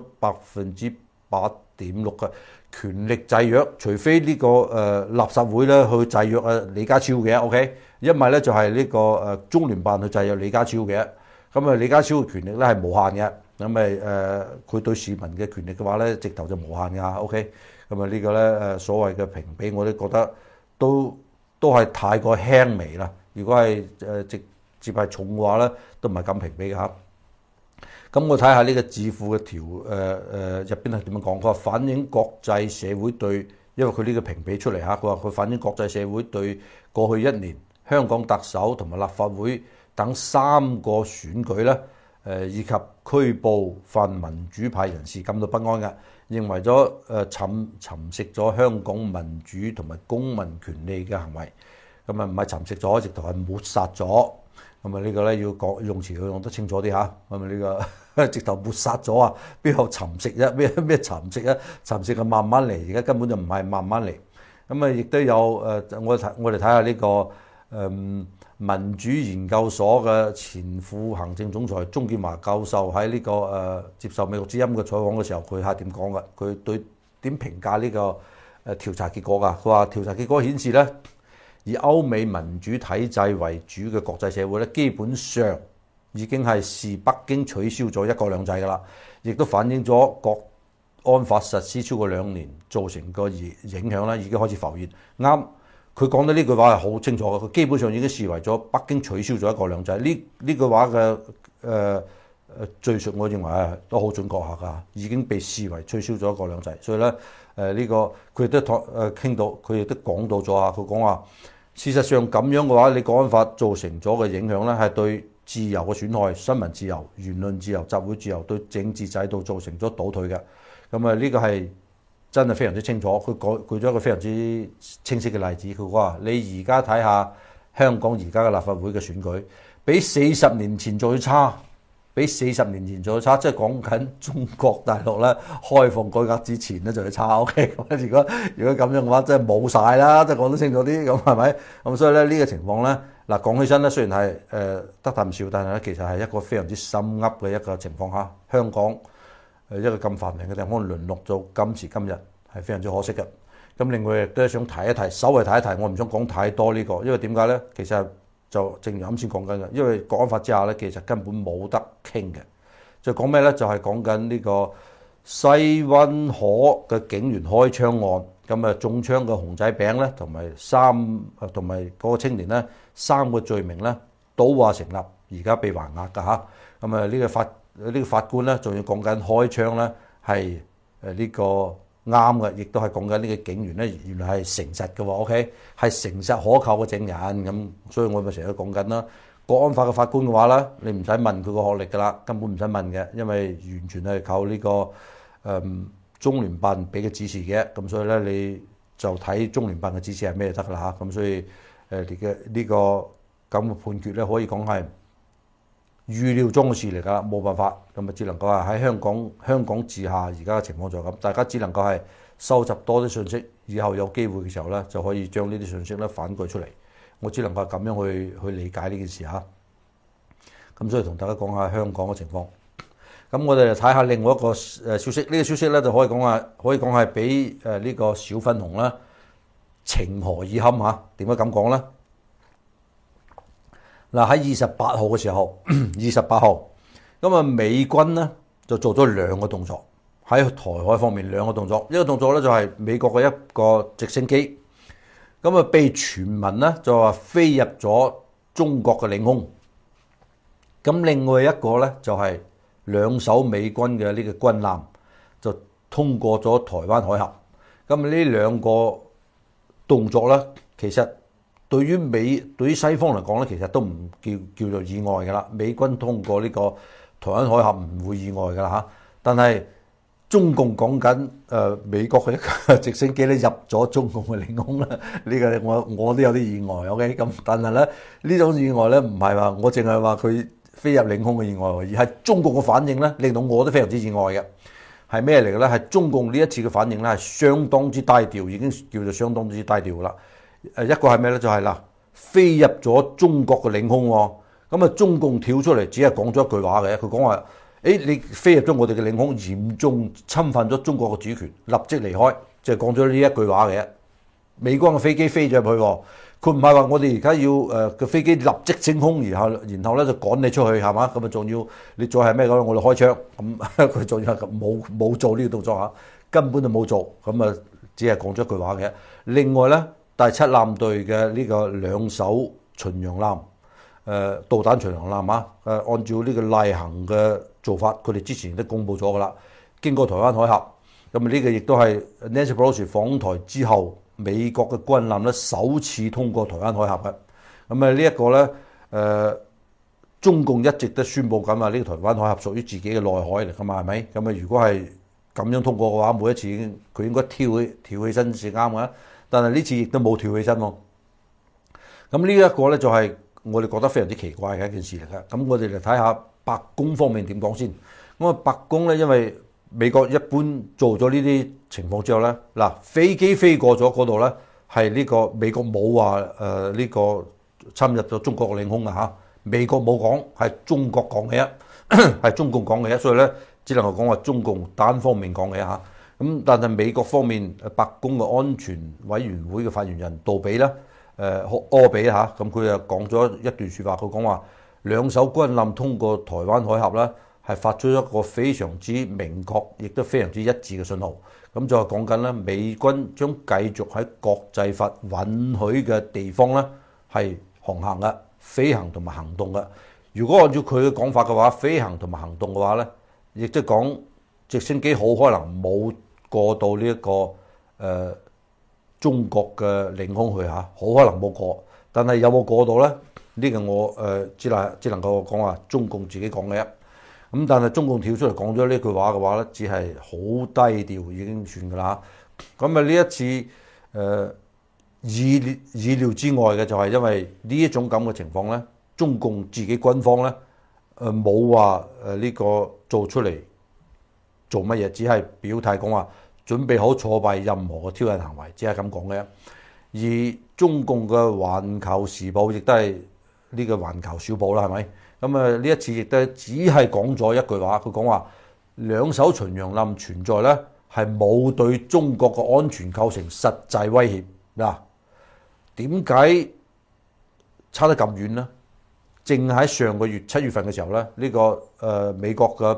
8.6%嘅權力制約，除非呢個立法會咧去制約李家超嘅 ，OK， 因為咧就係呢個中聯辦去制約李家超嘅，咁李家超嘅權力咧係無限嘅。咁佢對市民嘅權力嘅話咧，直頭就無限㗎 ，OK。咁呢個咧所謂嘅評比，我都覺得都係太過輕微啦。如果係直接係重嘅話咧，都唔係咁評比嘅嚇。 咁我睇下呢個智庫嘅入邊係點樣講？佢話反映國際社會對，因為佢呢個評比出嚟嚇，佢話佢反映國際社會對過去一年香港特首同埋立法會等3個選舉咧，以及拘捕泛民主派人士感到不安嘅，認為咗蠶食咗香港民主同埋公民權利嘅行為。咁啊唔係蠶食咗，直頭係抹殺咗。咁啊呢個咧要講用詞要用得清楚啲嚇。咁啊呢個直頭抹殺咗啊，邊有蠶食啊？咩蠶食啊？蠶食係慢慢嚟，而家根本就唔係慢慢嚟。咁啊亦都有我哋睇下呢個民主研究所嘅前副行政總裁鍾建華教授喺呢個接受美國之音嘅採訪嘅時候，佢係點講嘅？佢對點評價呢個調查結果㗎？佢話調查結果顯示咧，以歐美民主體制為主嘅國際社會咧，基本上已經係視北京取消咗一國兩制㗎啦，亦都反映咗國安法實施超過2年造成個影響咧，已經開始浮現。啱，佢講到呢句話係好清楚嘅，佢基本上已經視為咗北京取消咗一國兩制。呢句話嘅敘述，我認為係都好準確下㗎，已經被視為取消咗一國兩制。所以咧呢個佢亦都傾到，佢亦都講到咗啊。佢講話事實上咁樣嘅話，你國安法造成咗嘅影響咧，係對自由嘅損害，新聞自由、言論自由、集會自由，對政治制度造成咗倒退嘅。咁啊呢個係真係非常之清楚。佢舉咗一個非常之清晰嘅例子。佢話你而家睇下香港而家嘅立法會嘅選舉，比40年前仲要差。比40年前仲要差，即係講緊中國大陸咧開放改革之前咧就要差。OK， 咁如果咁樣嘅話，真係冇晒啦，即係講得清楚啲，咁係咪？咁所以咧呢個情況咧，嗱講起身咧，雖然係得啖笑，但係咧其實係一個非常之心噏嘅一個情況嚇。香港一個咁繁榮嘅地方淪落到今時今日，係非常之可惜嘅。咁另外亦都想提一提，稍微提一提，我唔想講太多呢個，因為點解咧？其實就正如啱先講緊嘅，因為國安法之下咧，其實根本冇得傾嘅。就講咩咧？就係講緊呢個西灣河嘅警員開槍案，咁啊中槍嘅熊仔餅咧，同埋嗰個青年咧，3個罪名咧都話成立，而家被還押㗎嚇。咁啊呢個法官咧，仲要講緊開槍咧係呢個啱嘅，亦都係講緊呢個警員咧，原來係誠實嘅喎。OK， 係誠實可靠嘅證人咁，所以我咪成日都講緊啦。國安法嘅法官嘅話咧，你唔使問佢個學歷㗎啦，根本唔使問嘅，因為完全係靠呢個中聯辦俾嘅指示嘅。咁所以咧，你就睇中聯辦嘅指示係咩就得㗎啦嚇。咁所以呢個咁嘅判決咧，可以講係預料中嘅事嚟㗎啦，冇辦法，咁啊只能夠係喺香港治下而家嘅情況就係咁，大家只能夠係收集多啲信息，以後有機會嘅時候咧，就可以將呢啲信息咧反饋出嚟。我只能夠咁樣去理解呢件事嚇。咁所以同大家講下香港嘅情況。咁我哋嚟睇下另外一個消息，呢個消息咧就可以講係比呢個小粉紅啦情何以堪嚇？點解咁講咧？嗱喺28號嘅時候，28號咁啊，美軍咧就做咗2個動作喺台海方面2個動作。一個動作咧就係美國嘅一個直升機，咁啊被傳聞咧就話飛入咗中國嘅領空。咁另外一個咧就係2艘美軍嘅呢個軍艦就通過咗台灣海峽。咁呢2個動作咧，其實對於西方嚟講咧，其實都唔叫做意外㗎啦。美軍通過呢個台灣海峽唔會意外㗎啦嚇。但係中共講緊美國嘅一個直升機咧入咗中共嘅領空啦，呢個我都有啲意外。OK， 咁但係咧呢種意外咧唔係話我淨係話佢飛入領空嘅意外，而係中共嘅反應咧令到我都非常之意外嘅。係咩嚟嘅咧？係中共呢一次嘅反應咧係相當之低調，已經叫做相當之低調啦。一個係咩咧？就係嗱，飛入咗中國嘅領空喎。咁啊，中共跳出嚟只係講咗一句話嘅，佢講話：你飛入咗我哋嘅領空，嚴重侵犯咗中國嘅主權，立即離開。就係講咗呢一句話嘅。美軍嘅飛機飛咗入去，佢唔係話我哋而家要個飛機立即升空，然後咧就趕你出去係嘛？咁啊，仲要你再係咩嘅？我哋開槍咁，佢仲要冇做呢個動作嚇，根本就冇做。咁啊，只係講咗一句話嘅。另外咧。第7艦隊嘅呢個2艘巡洋艦， 導彈巡洋艦啊，按照呢個例行嘅做法，佢哋之前都公佈咗㗎啦，經過台灣海峽。咁呢個亦都係 Nancy Pelosi 訪台之後，美國嘅軍艦咧首次通過台灣海峽嘅。咁呢一個咧，中共一直都宣佈緊啊，呢個台灣海峽屬於自己嘅內海嚟㗎嘛，係咪？咁如果係咁樣通過嘅話，每一次佢應該跳起身先啱嘅，但係呢次亦都冇跳起身喎。咁呢一個咧就係我哋覺得非常之奇怪嘅一件事嚟嘅。咁我哋嚟睇下白宮方面點講先。咁啊，白宮咧因為美國一般做咗呢啲情況之後咧，嗱飛機飛過咗嗰度咧，係呢個美國冇話呢個侵入咗中國嘅領空啊嚇，美國冇講，係中國講嘅啫，係中共講嘅啫，所以咧只能夠講話中共單方面講嘅嚇。咁但係美國方面白宮嘅安全委員會嘅發言人杜比咧，柯比嚇，咁佢又講咗一段説話，佢講話兩艘軍艦通過台灣海峽咧，係發出一個非常之明確，亦都非常之一致嘅信號。咁就係講緊咧，美軍將繼續喺國際法允許嘅地方咧係航行嘅、飛行同埋行動嘅。如果按照佢嘅講法嘅話，飛行同埋行動嘅話咧，亦即係講直升機好可能冇過到呢一個中國嘅領空去嚇，好可能冇過。但係有冇過到咧？呢個我只能夠講話中共自己講嘅啫。咁但係中共跳出嚟講咗呢句話嘅話咧，只係好低調已經算㗎啦。咁啊呢一次意料之外嘅就係因為呢一種咁嘅情況咧，中共自己軍方咧冇話呢個做出嚟做乜嘢，只係表態講話準備好挫敗任何嘅挑釁行為，只係咁講嘅。而中共嘅《環球時報》亦都係呢個《環球小報》啦，係咪？咁呢一次亦都只係講咗一句話，佢講話兩艘巡洋艦存在咧，係冇對中國嘅安全構成實際威脅。嗱，點解差得咁遠呢？正喺上個月7月份嘅時候咧，呢個美國嘅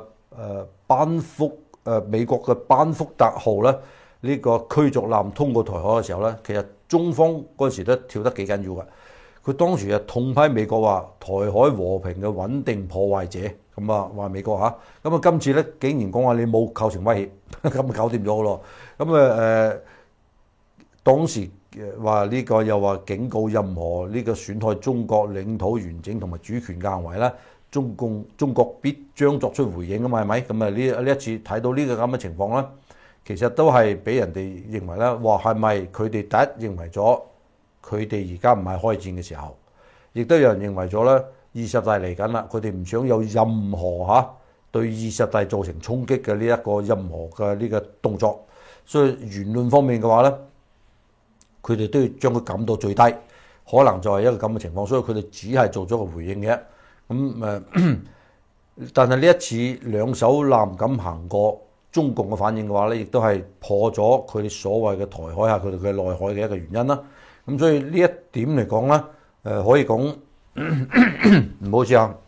美國嘅班福特號咧，呢個驅逐艦通過台海嘅時候咧，其實中方嗰陣時都跳得幾緊要嘅。佢當時痛批美國話台海和平嘅穩定破壞者，咁啊話美國嚇，咁啊今次咧竟然講話你冇構成威脅，咁啊搞掂咗嘅咯。咁當時話呢個又話警告任何呢個損害中國領土完整同埋主權嘅行為咧，中國必將作出回應啊嘛，係咪？咁啊呢一次睇到呢個咁嘅情況咧，其實都係俾人哋認為咧，話係咪佢哋第一認為咗？佢哋而家唔係開戰嘅時候，亦都有人認為咗咧，20大嚟緊啦，佢哋唔想有任何對20大造成衝擊嘅呢一個任何嘅呢個動作，所以言論方面嘅話咧，佢哋都要將佢減到最低，可能就係一個咁嘅情況，所以佢哋只係做咗個回應嘅。但係呢一次兩艘艦咁行過中共嘅反應嘅話咧，亦都係破咗佢哋所謂嘅台海下佢哋嘅內海嘅一個原因啦。咁所以呢一點嚟講咧，可以講唔好意思啊，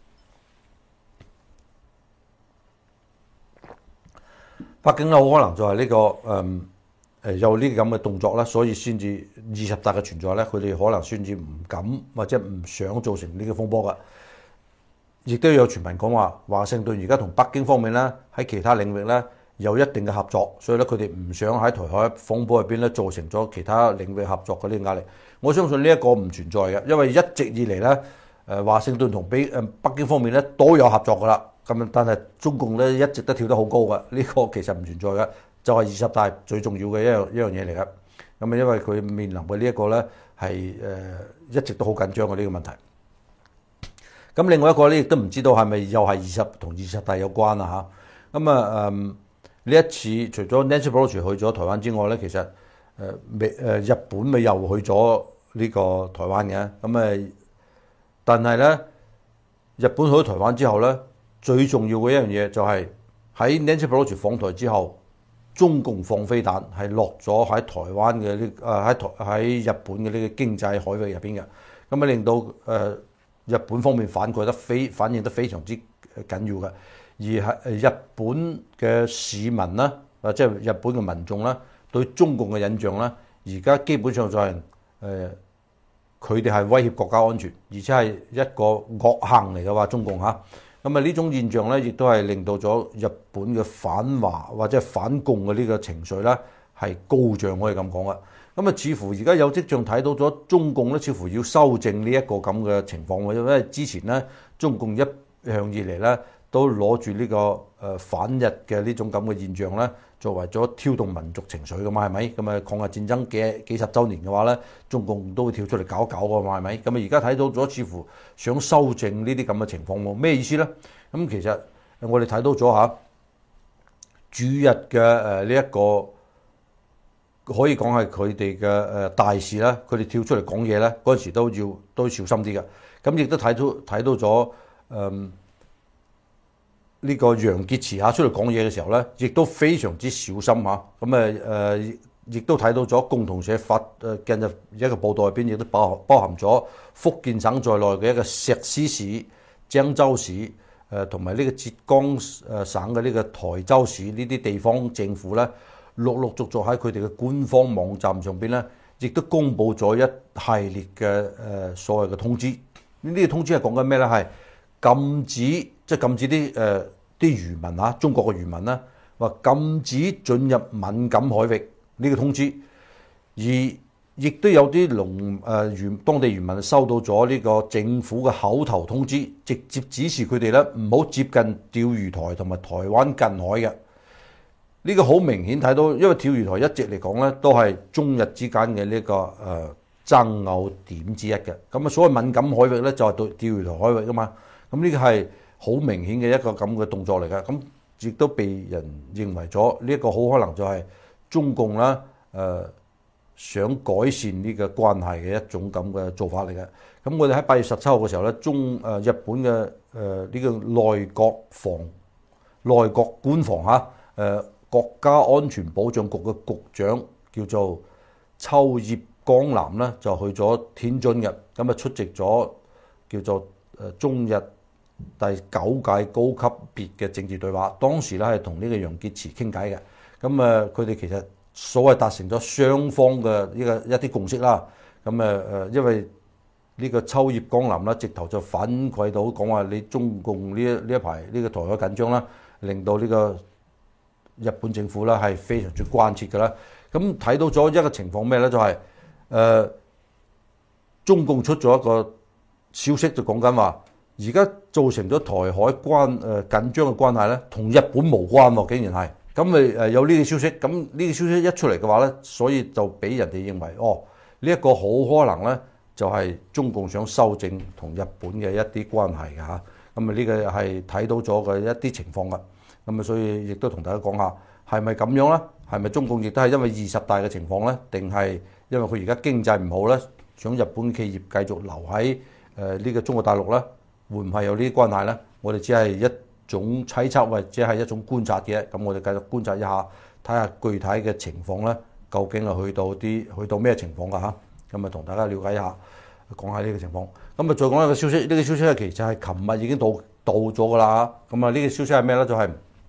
北京咧好可能就係呢個有呢啲咁嘅動作啦，所以先至20大嘅存在咧，佢哋可能先至唔敢或者唔想造成呢個風波噶。亦都有傳聞講話，華盛頓而家同北京方面咧喺其他領域咧有一定嘅合作，所以咧佢哋唔想喺台海風波入邊咧造成咗其他領域合作嗰啲壓力。我相信呢一個唔存在嘅，因為一直以嚟咧華盛頓同北京方面咧都有合作噶啦。咁但係中共咧一直都跳得好高嘅，呢個其實唔存在嘅，就係20大最重要嘅一樣嘢嚟嘅。咁因為佢面臨嘅呢一個咧係一直都好緊張嘅呢個問題。咁另外一個咧亦都唔知道係咪又係同20大有關啊嚇。咁呢一次除咗 Nancy Pelosi 去咗台灣之外咧，其實日本咪又去咗呢個台灣嘅。咁但係咧日本去咗台灣之後咧，最重要嘅一樣嘢就係喺 Nancy Pelosi 訪台之後，中共放飛彈係落咗喺台灣嘅喺日本嘅呢個經濟海域入邊嘅。咁令到日本方面反應得非常之緊要嘅。而係日本嘅市民啦，即係日本嘅民眾啦，對中共嘅印象咧，而家基本上就係佢哋係威脅國家安全，而且係一個惡行嚟嘅話，中共嚇。咁啊呢種現象咧，亦都係令到咗日本嘅反華或者係反共嘅呢個情緒咧係高漲，可以咁講啊。咁啊，似乎而家有跡象睇到咗中共咧，似乎要修正呢一個咁嘅情況喎。因為之前咧，中共一向以嚟咧都攞住呢個反日嘅呢種咁嘅現象咧，作為咗挑動民族情緒噶嘛，係咪？咁啊，抗日戰爭幾十週年嘅話咧，中共都會跳出嚟搞一搞噶嘛，係咪？咁啊，而家睇到咗，似乎想修正呢啲咁嘅情況喎。咩意思咧？咁其實我哋睇到咗嚇，駐日嘅呢一個。可以講係佢哋嘅大事啦，佢哋跳出嚟講嘢咧，嗰陣時都要小心啲嘅。咁亦都睇到咗呢個楊潔篪出嚟講嘢嘅時候咧，亦都非常之小心嚇。咁亦都睇到咗共同社近日一個報道入邊，亦都包含咗福建省在內嘅一個石獅市、鄭州市同埋呢個浙江省嘅呢個台州市呢啲地方政府咧。陸陸續續喺佢哋嘅官方網站上邊咧，亦都公布咗一系列嘅所謂嘅通知。呢啲通知係講緊咩咧？係禁止啲漁民嚇，中國嘅漁民啦，話禁止進入敏感海域呢個通知。而亦都有啲當地漁民收到咗呢個政府嘅口頭通知，直接指示佢哋咧唔好接近釣魚台同埋台灣近海嘅。呢個好明顯睇到，因為釣魚台一直嚟講咧，都係中日之間嘅呢個爭拗點之一嘅。咁啊，所謂敏感海域咧，就係對釣魚台海域噶嘛。咁呢個係好明顯嘅一個咁嘅動作嚟嘅。咁亦都被人認為咗呢一個好可能就係中共啦想改善呢個關係嘅一種咁嘅做法嚟嘅。咁我哋喺8月17號嘅時候咧，日本嘅呢個內閣官房嚇國家安全保障局嘅局長叫做秋葉剛男咧，就去咗天津嘅，咁啊出席咗叫做中日第9屆高級別嘅政治對話。當時咧係同呢個楊潔篪傾偈嘅，咁啊佢哋其實所謂達成咗雙方嘅一啲共識啦。咁因為呢個秋葉剛男啦，直頭就反饋到講話你中共呢一排呢個台海緊張啦，令到呢個日本政府咧係非常之關切嘅啦。咁睇到咗一個情況咩咧？就係中共出咗一個消息，就講緊話，而家造成咗台海緊張嘅關係咧，同日本無關喎，竟然係咁咪有呢個消息。咁呢個消息一出嚟嘅話咧，所以就俾人哋認為呢一個好可能咧，就係中共想修正同日本嘅一啲關係嘅嚇。咁啊呢個係睇到咗嘅一啲情況㗎。咁啊，所以亦都同大家講下，係咪咁樣咧？係咪中共亦都係因為20大嘅情況咧？定係因為佢而家經濟唔好咧，想日本企業繼續留喺呢個中國大陸咧？會唔係有呢啲關係咧？我哋只係一種猜測或者係一種觀察嘅。咁我哋繼續觀察一下，睇下具體嘅情況咧，究竟係去到咩情況㗎嚇？咁啊，同大家了解一下，講下呢個情況。咁啊，再講一個消息，呢個消息咧其實係琴日已經到咗㗎啦。咁啊，呢個消息係咩咧？就係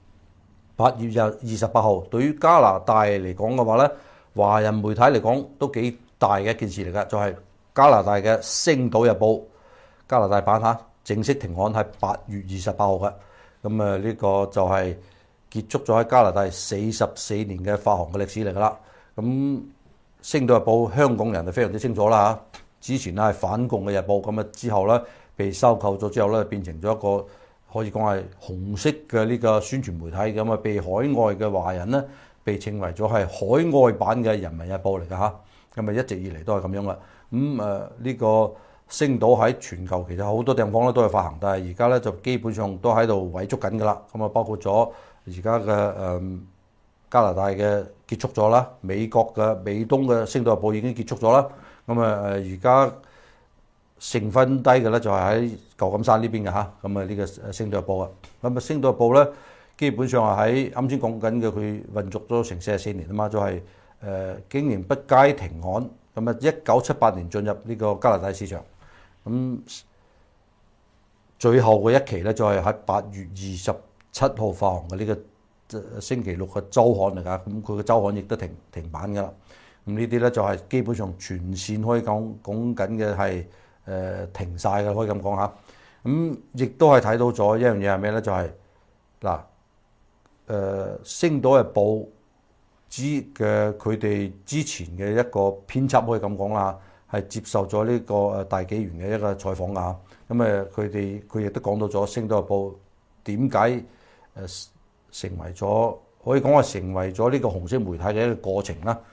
8月28號，對於加拿大嚟講嘅話咧，華人媒體嚟講都幾大嘅一件事嚟㗎，就係加拿大嘅《星島日報》加拿大版嚇正式停刊係8月28號嘅。咁啊，呢個就係結束咗喺加拿大44年嘅發行嘅歷史嚟㗎啦。咁《星島日報》香港人就非常之清楚啦嚇，之前咧係反共嘅日報，咁啊之後咧被收購咗之後咧，變成咗一個可以講係紅色嘅呢個宣傳媒體，咁啊被海外嘅華人咧被稱為咗係海外版嘅《人民日報》嚟㗎嚇，咁啊一直以嚟都係咁樣啦。呢個星島喺全球其實好多地方咧都係發行，但係而家咧就基本上都喺度萎縮緊㗎啦。咁啊包括咗而家嘅加拿大嘅結束咗啦，美國嘅美東嘅《星島日報》已經結束咗啦。咁啊而家成分低嘅咧就係喺舊金山呢邊嘅嚇，咁啊呢個《星島日報》啊，咁啊《星島日報》咧基本上係喺啱先講緊嘅，佢運作咗成44年啊嘛，就係經營不佳停刊，咁啊1978年進入呢個加拿大市場，咁最後嘅一期咧就係喺8月27號發行嘅呢個星期六嘅週刊嚟㗎，咁佢嘅週刊亦都停版㗎啦。 咁呢啲咧就係基本上全線可以講緊嘅係停晒嘅，可以咁講下。咁亦都係睇到咗一樣嘢係咩咧？就係嗱星島日報佢哋之前嘅一個編輯可以咁講啦，係接受咗呢個大紀元嘅一個採訪啊。咁佢亦都講到咗星島日報點解成為咗可以講係成為咗呢個紅色媒體嘅一個過程啦。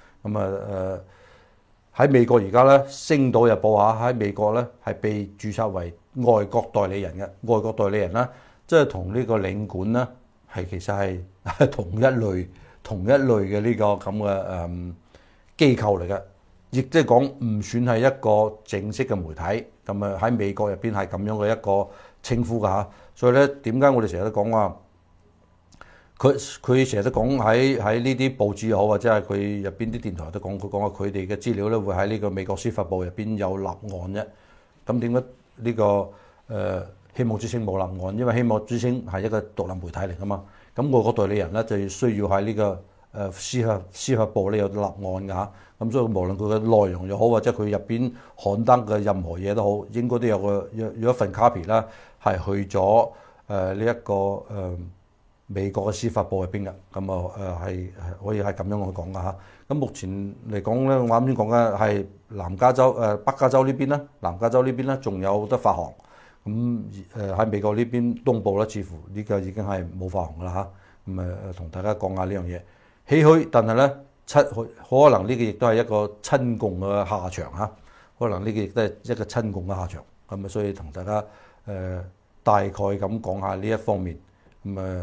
喺美國而家咧，星島日報喺美國咧係被註冊為外國代理人嘅。外國代理人啦，即係同呢個領館啦係其實係同一類嘅呢個咁嘅機構嚟嘅，亦即係講唔算係一個正式嘅媒體。咁喺美國入邊係咁樣嘅一個稱呼㗎嚇。所以咧，點解我哋成日都講話佢成日都講喺呢啲報紙又好，或者係佢入邊啲電台都講，佢講話佢哋嘅資料咧會喺呢個美國司法部入邊有立案啫。咁點解呢個希望之星冇立案？因為希望之星係一個獨立媒體嚟㗎嘛。咁外國代理人咧就需要喺呢個司法部咧有立案㗎嚇。咁所以無論佢嘅內容又好，或者佢入邊刊登嘅任何嘢都好，應該都有一份 copy 啦，係去咗呢一個美國嘅司法部入邊嘅。咁係可以係咁樣去講㗎嚇。咁目前嚟講咧，我啱先講嘅係南加州北加州呢邊啦，南加州呢邊咧仲有得發行。咁喺美國呢邊東部咧，似乎呢個已經係冇發行㗎啦嚇。咁同大家講下呢樣嘢，唏噓，但係咧可能呢個亦都係一個親共嘅下場嚇。可能呢個亦都係一個親共嘅下場。咁所以同大家大概咁講下呢一方面。咁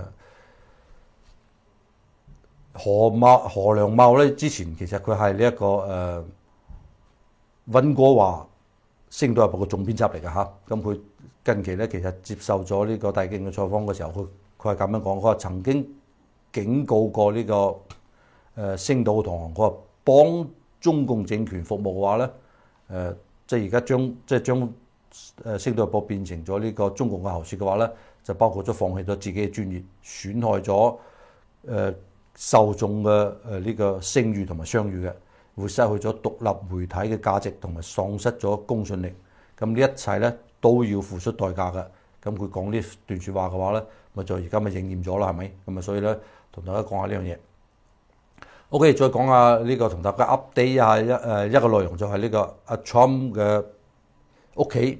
何良茂咧，之前其實佢係呢一個溫哥華星島日報嘅總編輯嚟㗎嚇。咁佢近期咧其實接受咗呢個大紀元嘅採訪嘅時候，佢係咁樣講，佢話曾經警告過呢個星島嘅同行，佢話幫中共政權服務嘅話咧，即係而家將星島日報變成咗呢個中共嘅喉舌嘅話咧，就包括咗放棄咗自己嘅專業，損害咗受眾嘅呢個聲譽同埋商譽嘅，會失去咗獨立媒體嘅價值同埋喪失咗公信力。咁呢一切咧都要付出代價嘅。咁佢講呢段説話嘅話咧，咪就而家咪應驗咗啦，係咪？咁所以咧，同大家講下呢樣嘢。OK， 再講下呢個同大家 update 下一個內容，就係呢個阿 Trump 嘅屋企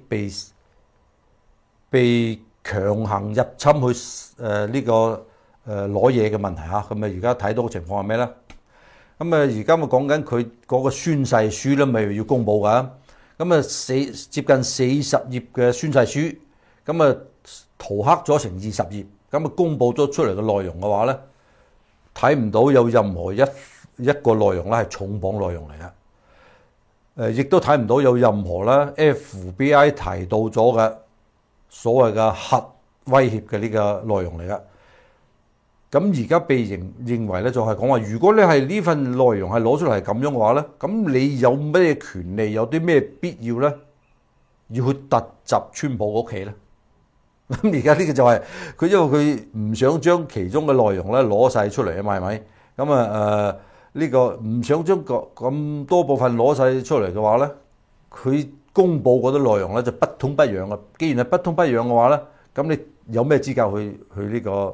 被強行入侵去呢個攞嘢嘅問題嚇。咁而家睇到嘅情況係咩咧？咁而家咪講緊佢嗰個宣誓書咧，咪要公佈㗎。咁接近40頁嘅宣誓書，咁塗黑咗成20頁，咁公佈咗出嚟嘅內容嘅話咧，睇唔到有任何一個內容咧係重磅內容嚟嘅。亦都睇唔到有任何咧 FBI 提到咗嘅所謂嘅核威脅嘅呢個內容嚟嘅。咁而家被認為咧，就係講話，如果你係呢份內容係攞出嚟咁樣嘅話咧，咁你有咩權利，有啲咩必要咧，要去突襲川普屋企咧？咁而家呢個就係佢，因為佢唔想將其中嘅內容咧攞晒出嚟啊嘛，係咪？咁呢個唔想將咁多部分攞晒出嚟嘅話咧，佢公佈嗰啲內容咧就不痛不癢嘅。既然係不痛不癢嘅話咧，咁你有咩資格去呢個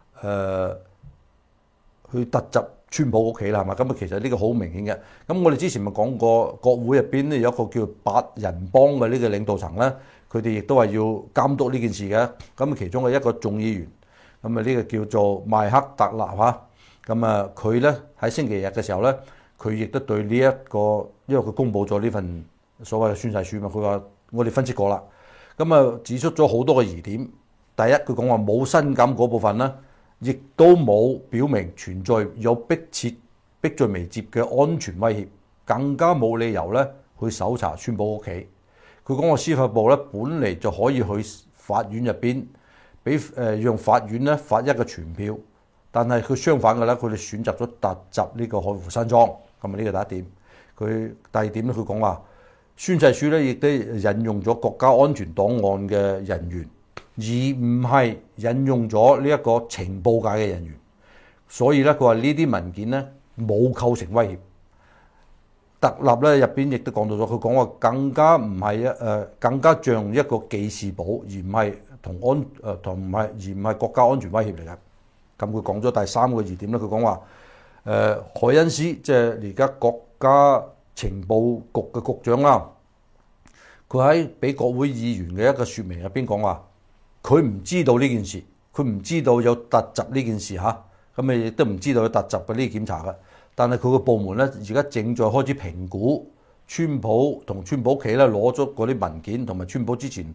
去突襲川普屋企啦，係嘛？咁其實呢個好明顯嘅。咁我哋之前咪講過，國會入邊咧有一個叫8人幫嘅呢個領導層咧，佢哋亦都係要監督呢件事嘅。咁其中嘅一個眾議員，咁呢個叫做麥克特納嚇。咁佢咧喺星期日嘅時候咧，佢亦都對呢一個，因為佢公佈咗呢份所謂嘅宣誓書嘛，佢話我哋分析過啦，咁指出咗好多嘅疑點。第一，佢講話冇新減嗰部分咧，亦都冇表明存在有迫在眉睫嘅安全威脅，更加冇理由咧去搜查川普屋企。佢講話司法部咧本嚟就可以去法院入邊，讓法院咧發一個傳票。但係佢相反嘅咧，佢哋選擇咗突襲呢個海湖山莊，咁呢個第一點。佢第二點咧，佢講話宣誓書咧亦都引用咗國家安全檔案嘅人員，而唔係引用咗呢一個情報界嘅人員。所以咧，佢話呢啲文件咧冇構成威脅。 特立咧入邊亦都講到咗，佢講話更加唔係更加像一個記事簿，而唔係而唔係國家安全威脅嚟嘅。咁佢講咗第三個疑點咧，佢講話海恩斯即係而家國家情報局嘅局長啦，佢喺俾國會議員嘅一個説明入邊講話，佢唔知道呢件事，佢唔知道有突襲呢件事嚇，咁亦都唔知道有突襲嘅呢啲檢查嘅。但係佢個部門咧，而家正在開始評估川普同川普屋企咧攞咗嗰啲文件，同埋川普之前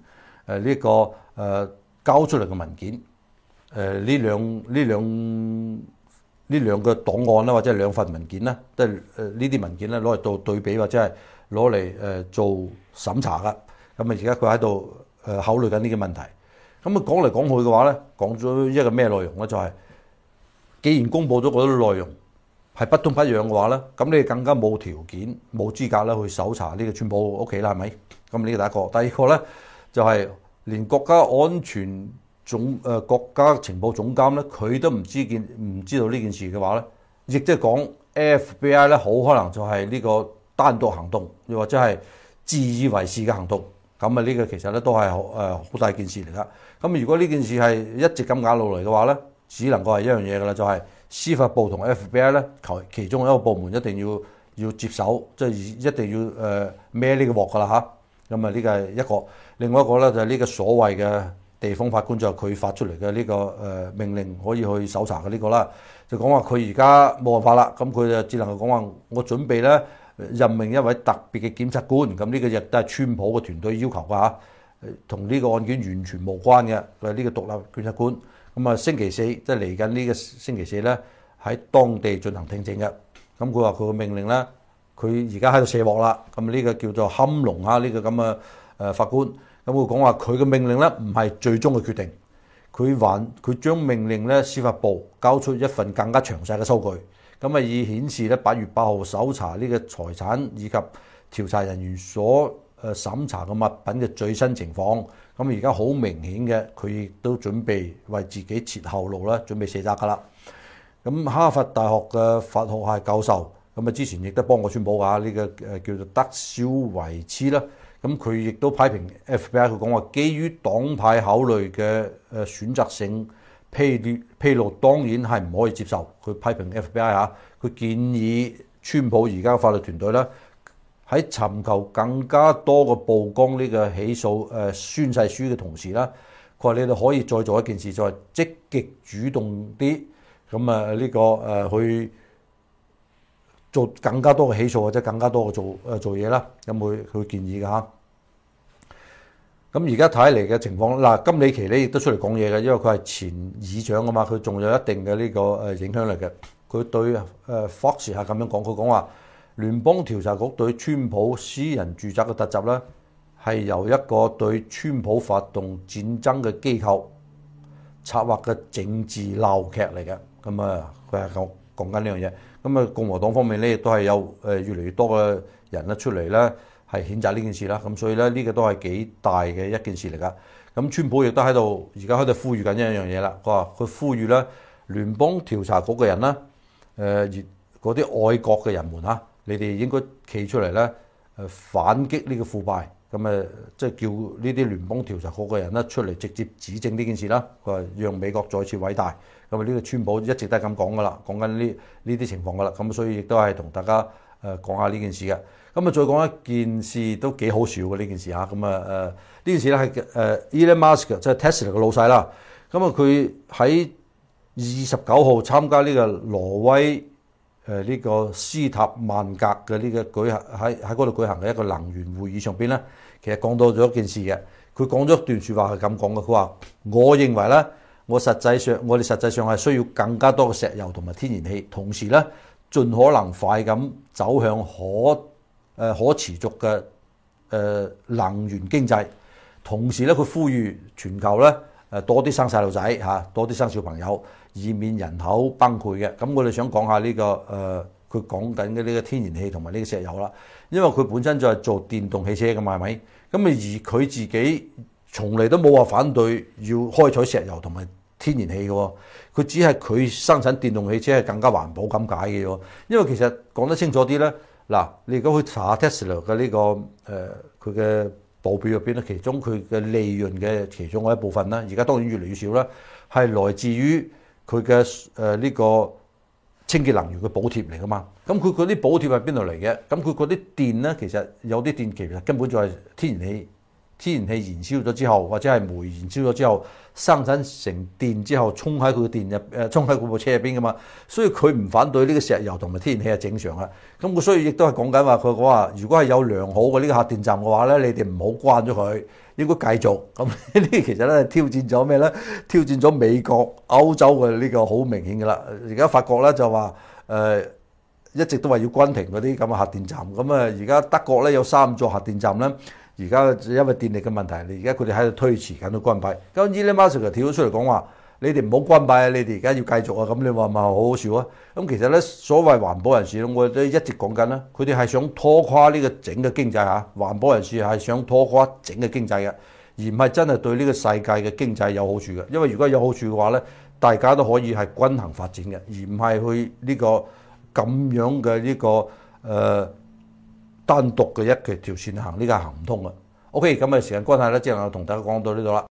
交出嚟嘅文件，呢兩個檔案啦，或者係兩份文件啦，都係呢啲文件咧攞嚟做對比，或者係攞嚟做審查噶。咁而家佢喺度考慮緊呢個問題。咁講嚟講去嘅話咧，講咗一個咩內容咧？就係既然公佈咗嗰啲內容係不痛不癢嘅話咧，咁你更加冇條件、冇資格咧去搜查呢個川普屋企啦，係咪？咁呢個第一個。第二個咧就係連國家安全國家情報總監咧，佢都唔知道呢件事嘅話咧，亦即係講 FBI 咧，好可能就係呢個單獨行動，又或者係自以為是嘅行動。咁啊，呢個其實咧都係好大件事嚟噶。咁如果呢件事係一直咁壓落嚟嘅話咧，只能夠係一樣嘢噶啦，就係司法部同 FBI 咧，其中一個部門一定要接手，即係一定要孭呢個鑊噶啦嚇。咁啊，呢個係一個。另外一個咧就係呢個所謂嘅地方法官，就係佢發出嚟嘅呢個命令可以去搜查嘅呢個啦。就講話佢而家冇辦法啦，咁佢就只能夠講話我準備咧任命一位特別嘅檢察官。咁呢個亦都係川普嘅團隊要求㗎嚇，同呢個案件完全無關嘅。佢係呢個獨立檢察官。咁啊，星期四即係嚟緊呢個星期四咧，喺當地進行聽證嘅。咁佢話佢個命令咧，佢而家喺度卸鑊啦。咁呢個叫做坎龍啊，呢個咁嘅法官。咁佢講話佢嘅命令咧唔係最終嘅決定，佢將命令咧司法部交出一份更加詳細嘅收據，咁啊以顯示咧8月8號搜查呢個財產以及調查人員所審查嘅物品嘅最新情況。咁而家好明顯嘅，佢亦都準備為自己設後路啦，準備卸責噶啦。咁哈佛大學嘅法學系教授，咁啊之前亦都幫過川普啊，呢個叫做德肖維茨啦。咁佢亦都批評 FBI，佢講話基於黨派考慮嘅選擇性披露當然係唔可以接受。佢批評 FBI 嚇，佢建議川普而家嘅法律團隊咧喺尋求更加多嘅曝光呢個起訴宣誓書嘅同時啦，佢話你哋可以再做一件事，就係積極主動啲，咁啊呢個去做更加多嘅起訴或者更加多嘅做嘢啦，咁佢建議嘅嚇。咁而家睇嚟嘅情況，嗱金里奇咧亦都出嚟講嘢嘅，因為佢係前議長啊嘛，佢仲有一定嘅呢個影響力嘅。佢對Fox 係咁樣講，佢講話聯邦調查局對川普私人住宅嘅突襲咧，係由一個對川普發動戰爭嘅機構策劃嘅政治鬧劇嚟嘅。咁啊，佢係講緊呢樣嘢。咁啊，共和黨方面咧，亦都係有越嚟越多嘅人咧出嚟咧，係譴責呢件事啦。咁所以咧，呢個都係幾大嘅一件事嚟噶。咁川普亦都喺度，而家喺度呼籲緊一樣嘢啦。佢話佢呼籲咧，聯邦調查局嘅人啦，嗰啲愛國嘅人們嚇，你哋應該企出嚟咧，反擊呢個腐敗。咁即係叫呢啲聯邦調查局嘅人咧出嚟直接指證呢件事啦。佢話讓美國再次偉大。咁呢個川普一直都係咁講噶啦，講緊呢啲情況噶啦。咁所以亦都係同大家講下呢件事嘅。咁再講一件事都幾好笑嘅呢件事嚇。咁呢件事咧係Elon Musk 即係 Tesla 嘅老細啦。咁佢喺29號參加呢個挪威呢個斯塔曼格嘅呢個舉行喺嗰度舉行嘅一個能源會議上邊咧，其實講到咗一件事嘅。佢講咗一段説話係咁講嘅，佢話：我認為咧，我哋實際上係需要更加多嘅石油同埋天然氣，同時咧盡可能快咁走向可持續嘅能源經濟。同時咧，佢呼籲全球咧多啲生細路仔嚇，多啲生小朋友，以免人口崩潰嘅。咁我哋想講下呢個佢講緊嘅呢個天然氣同埋呢個石油啦。因為佢本身就係做電動汽車嘅嘛，係咪？咁而佢自己從嚟都冇話反對要開採石油同埋天然氣嘅，佢只係佢生產電動汽車係更加環保咁解嘅喎。因為其實講得清楚啲咧， 嗱，你如果去查 Tesla 嘅呢個佢嘅報表入邊咧，其中佢嘅利潤嘅其中嘅一部分啦，而家當然越嚟越少啦，係來自於佢嘅呢個清潔能源嘅補貼嚟噶嘛。咁佢嗰啲補貼係邊度嚟嘅？咁佢嗰啲電咧，其實有啲電其實根本就係天然氣燃燒咗之後，或者係煤燃燒咗之後，生產成電之後，衝喺佢電入衝喺佢部車入邊噶嘛。所以佢唔反對呢個石油同埋天然氣係正常啦。咁佢所以亦都係講緊話，佢講話如果係有良好嘅呢個核電站嘅話咧，你哋唔好關咗佢，應該繼續。咁呢啲其實咧挑戰咗咩咧？挑戰咗美國、歐洲嘅呢個好明顯嘅啦。而家法國咧就話一直都話要關停嗰啲咁嘅核電站。咁而家德國咧有3座核電站咧。而家因為電力嘅問題，而家佢哋喺度推遲緊到關閉。咁 Elon Musk 就跳咗出嚟講話：你哋唔好關閉啊！你哋而家要繼續啊！咁你話咪好好笑啊？咁其實咧，所謂環保人士咧，我哋都一直講緊啦，佢哋係想拖垮呢個整個經濟嚇。環保人士係想拖垮整個經濟嘅，而唔係真係對呢個世界嘅經濟有好處嘅。因為如果有好處嘅話咧，大家都可以係均衡發展嘅，而唔係去呢個咁樣嘅呢個單獨嘅一條線行，呢個係行唔通嘅。OK，咁時間關係咧，只能夠同大家講到呢度啦。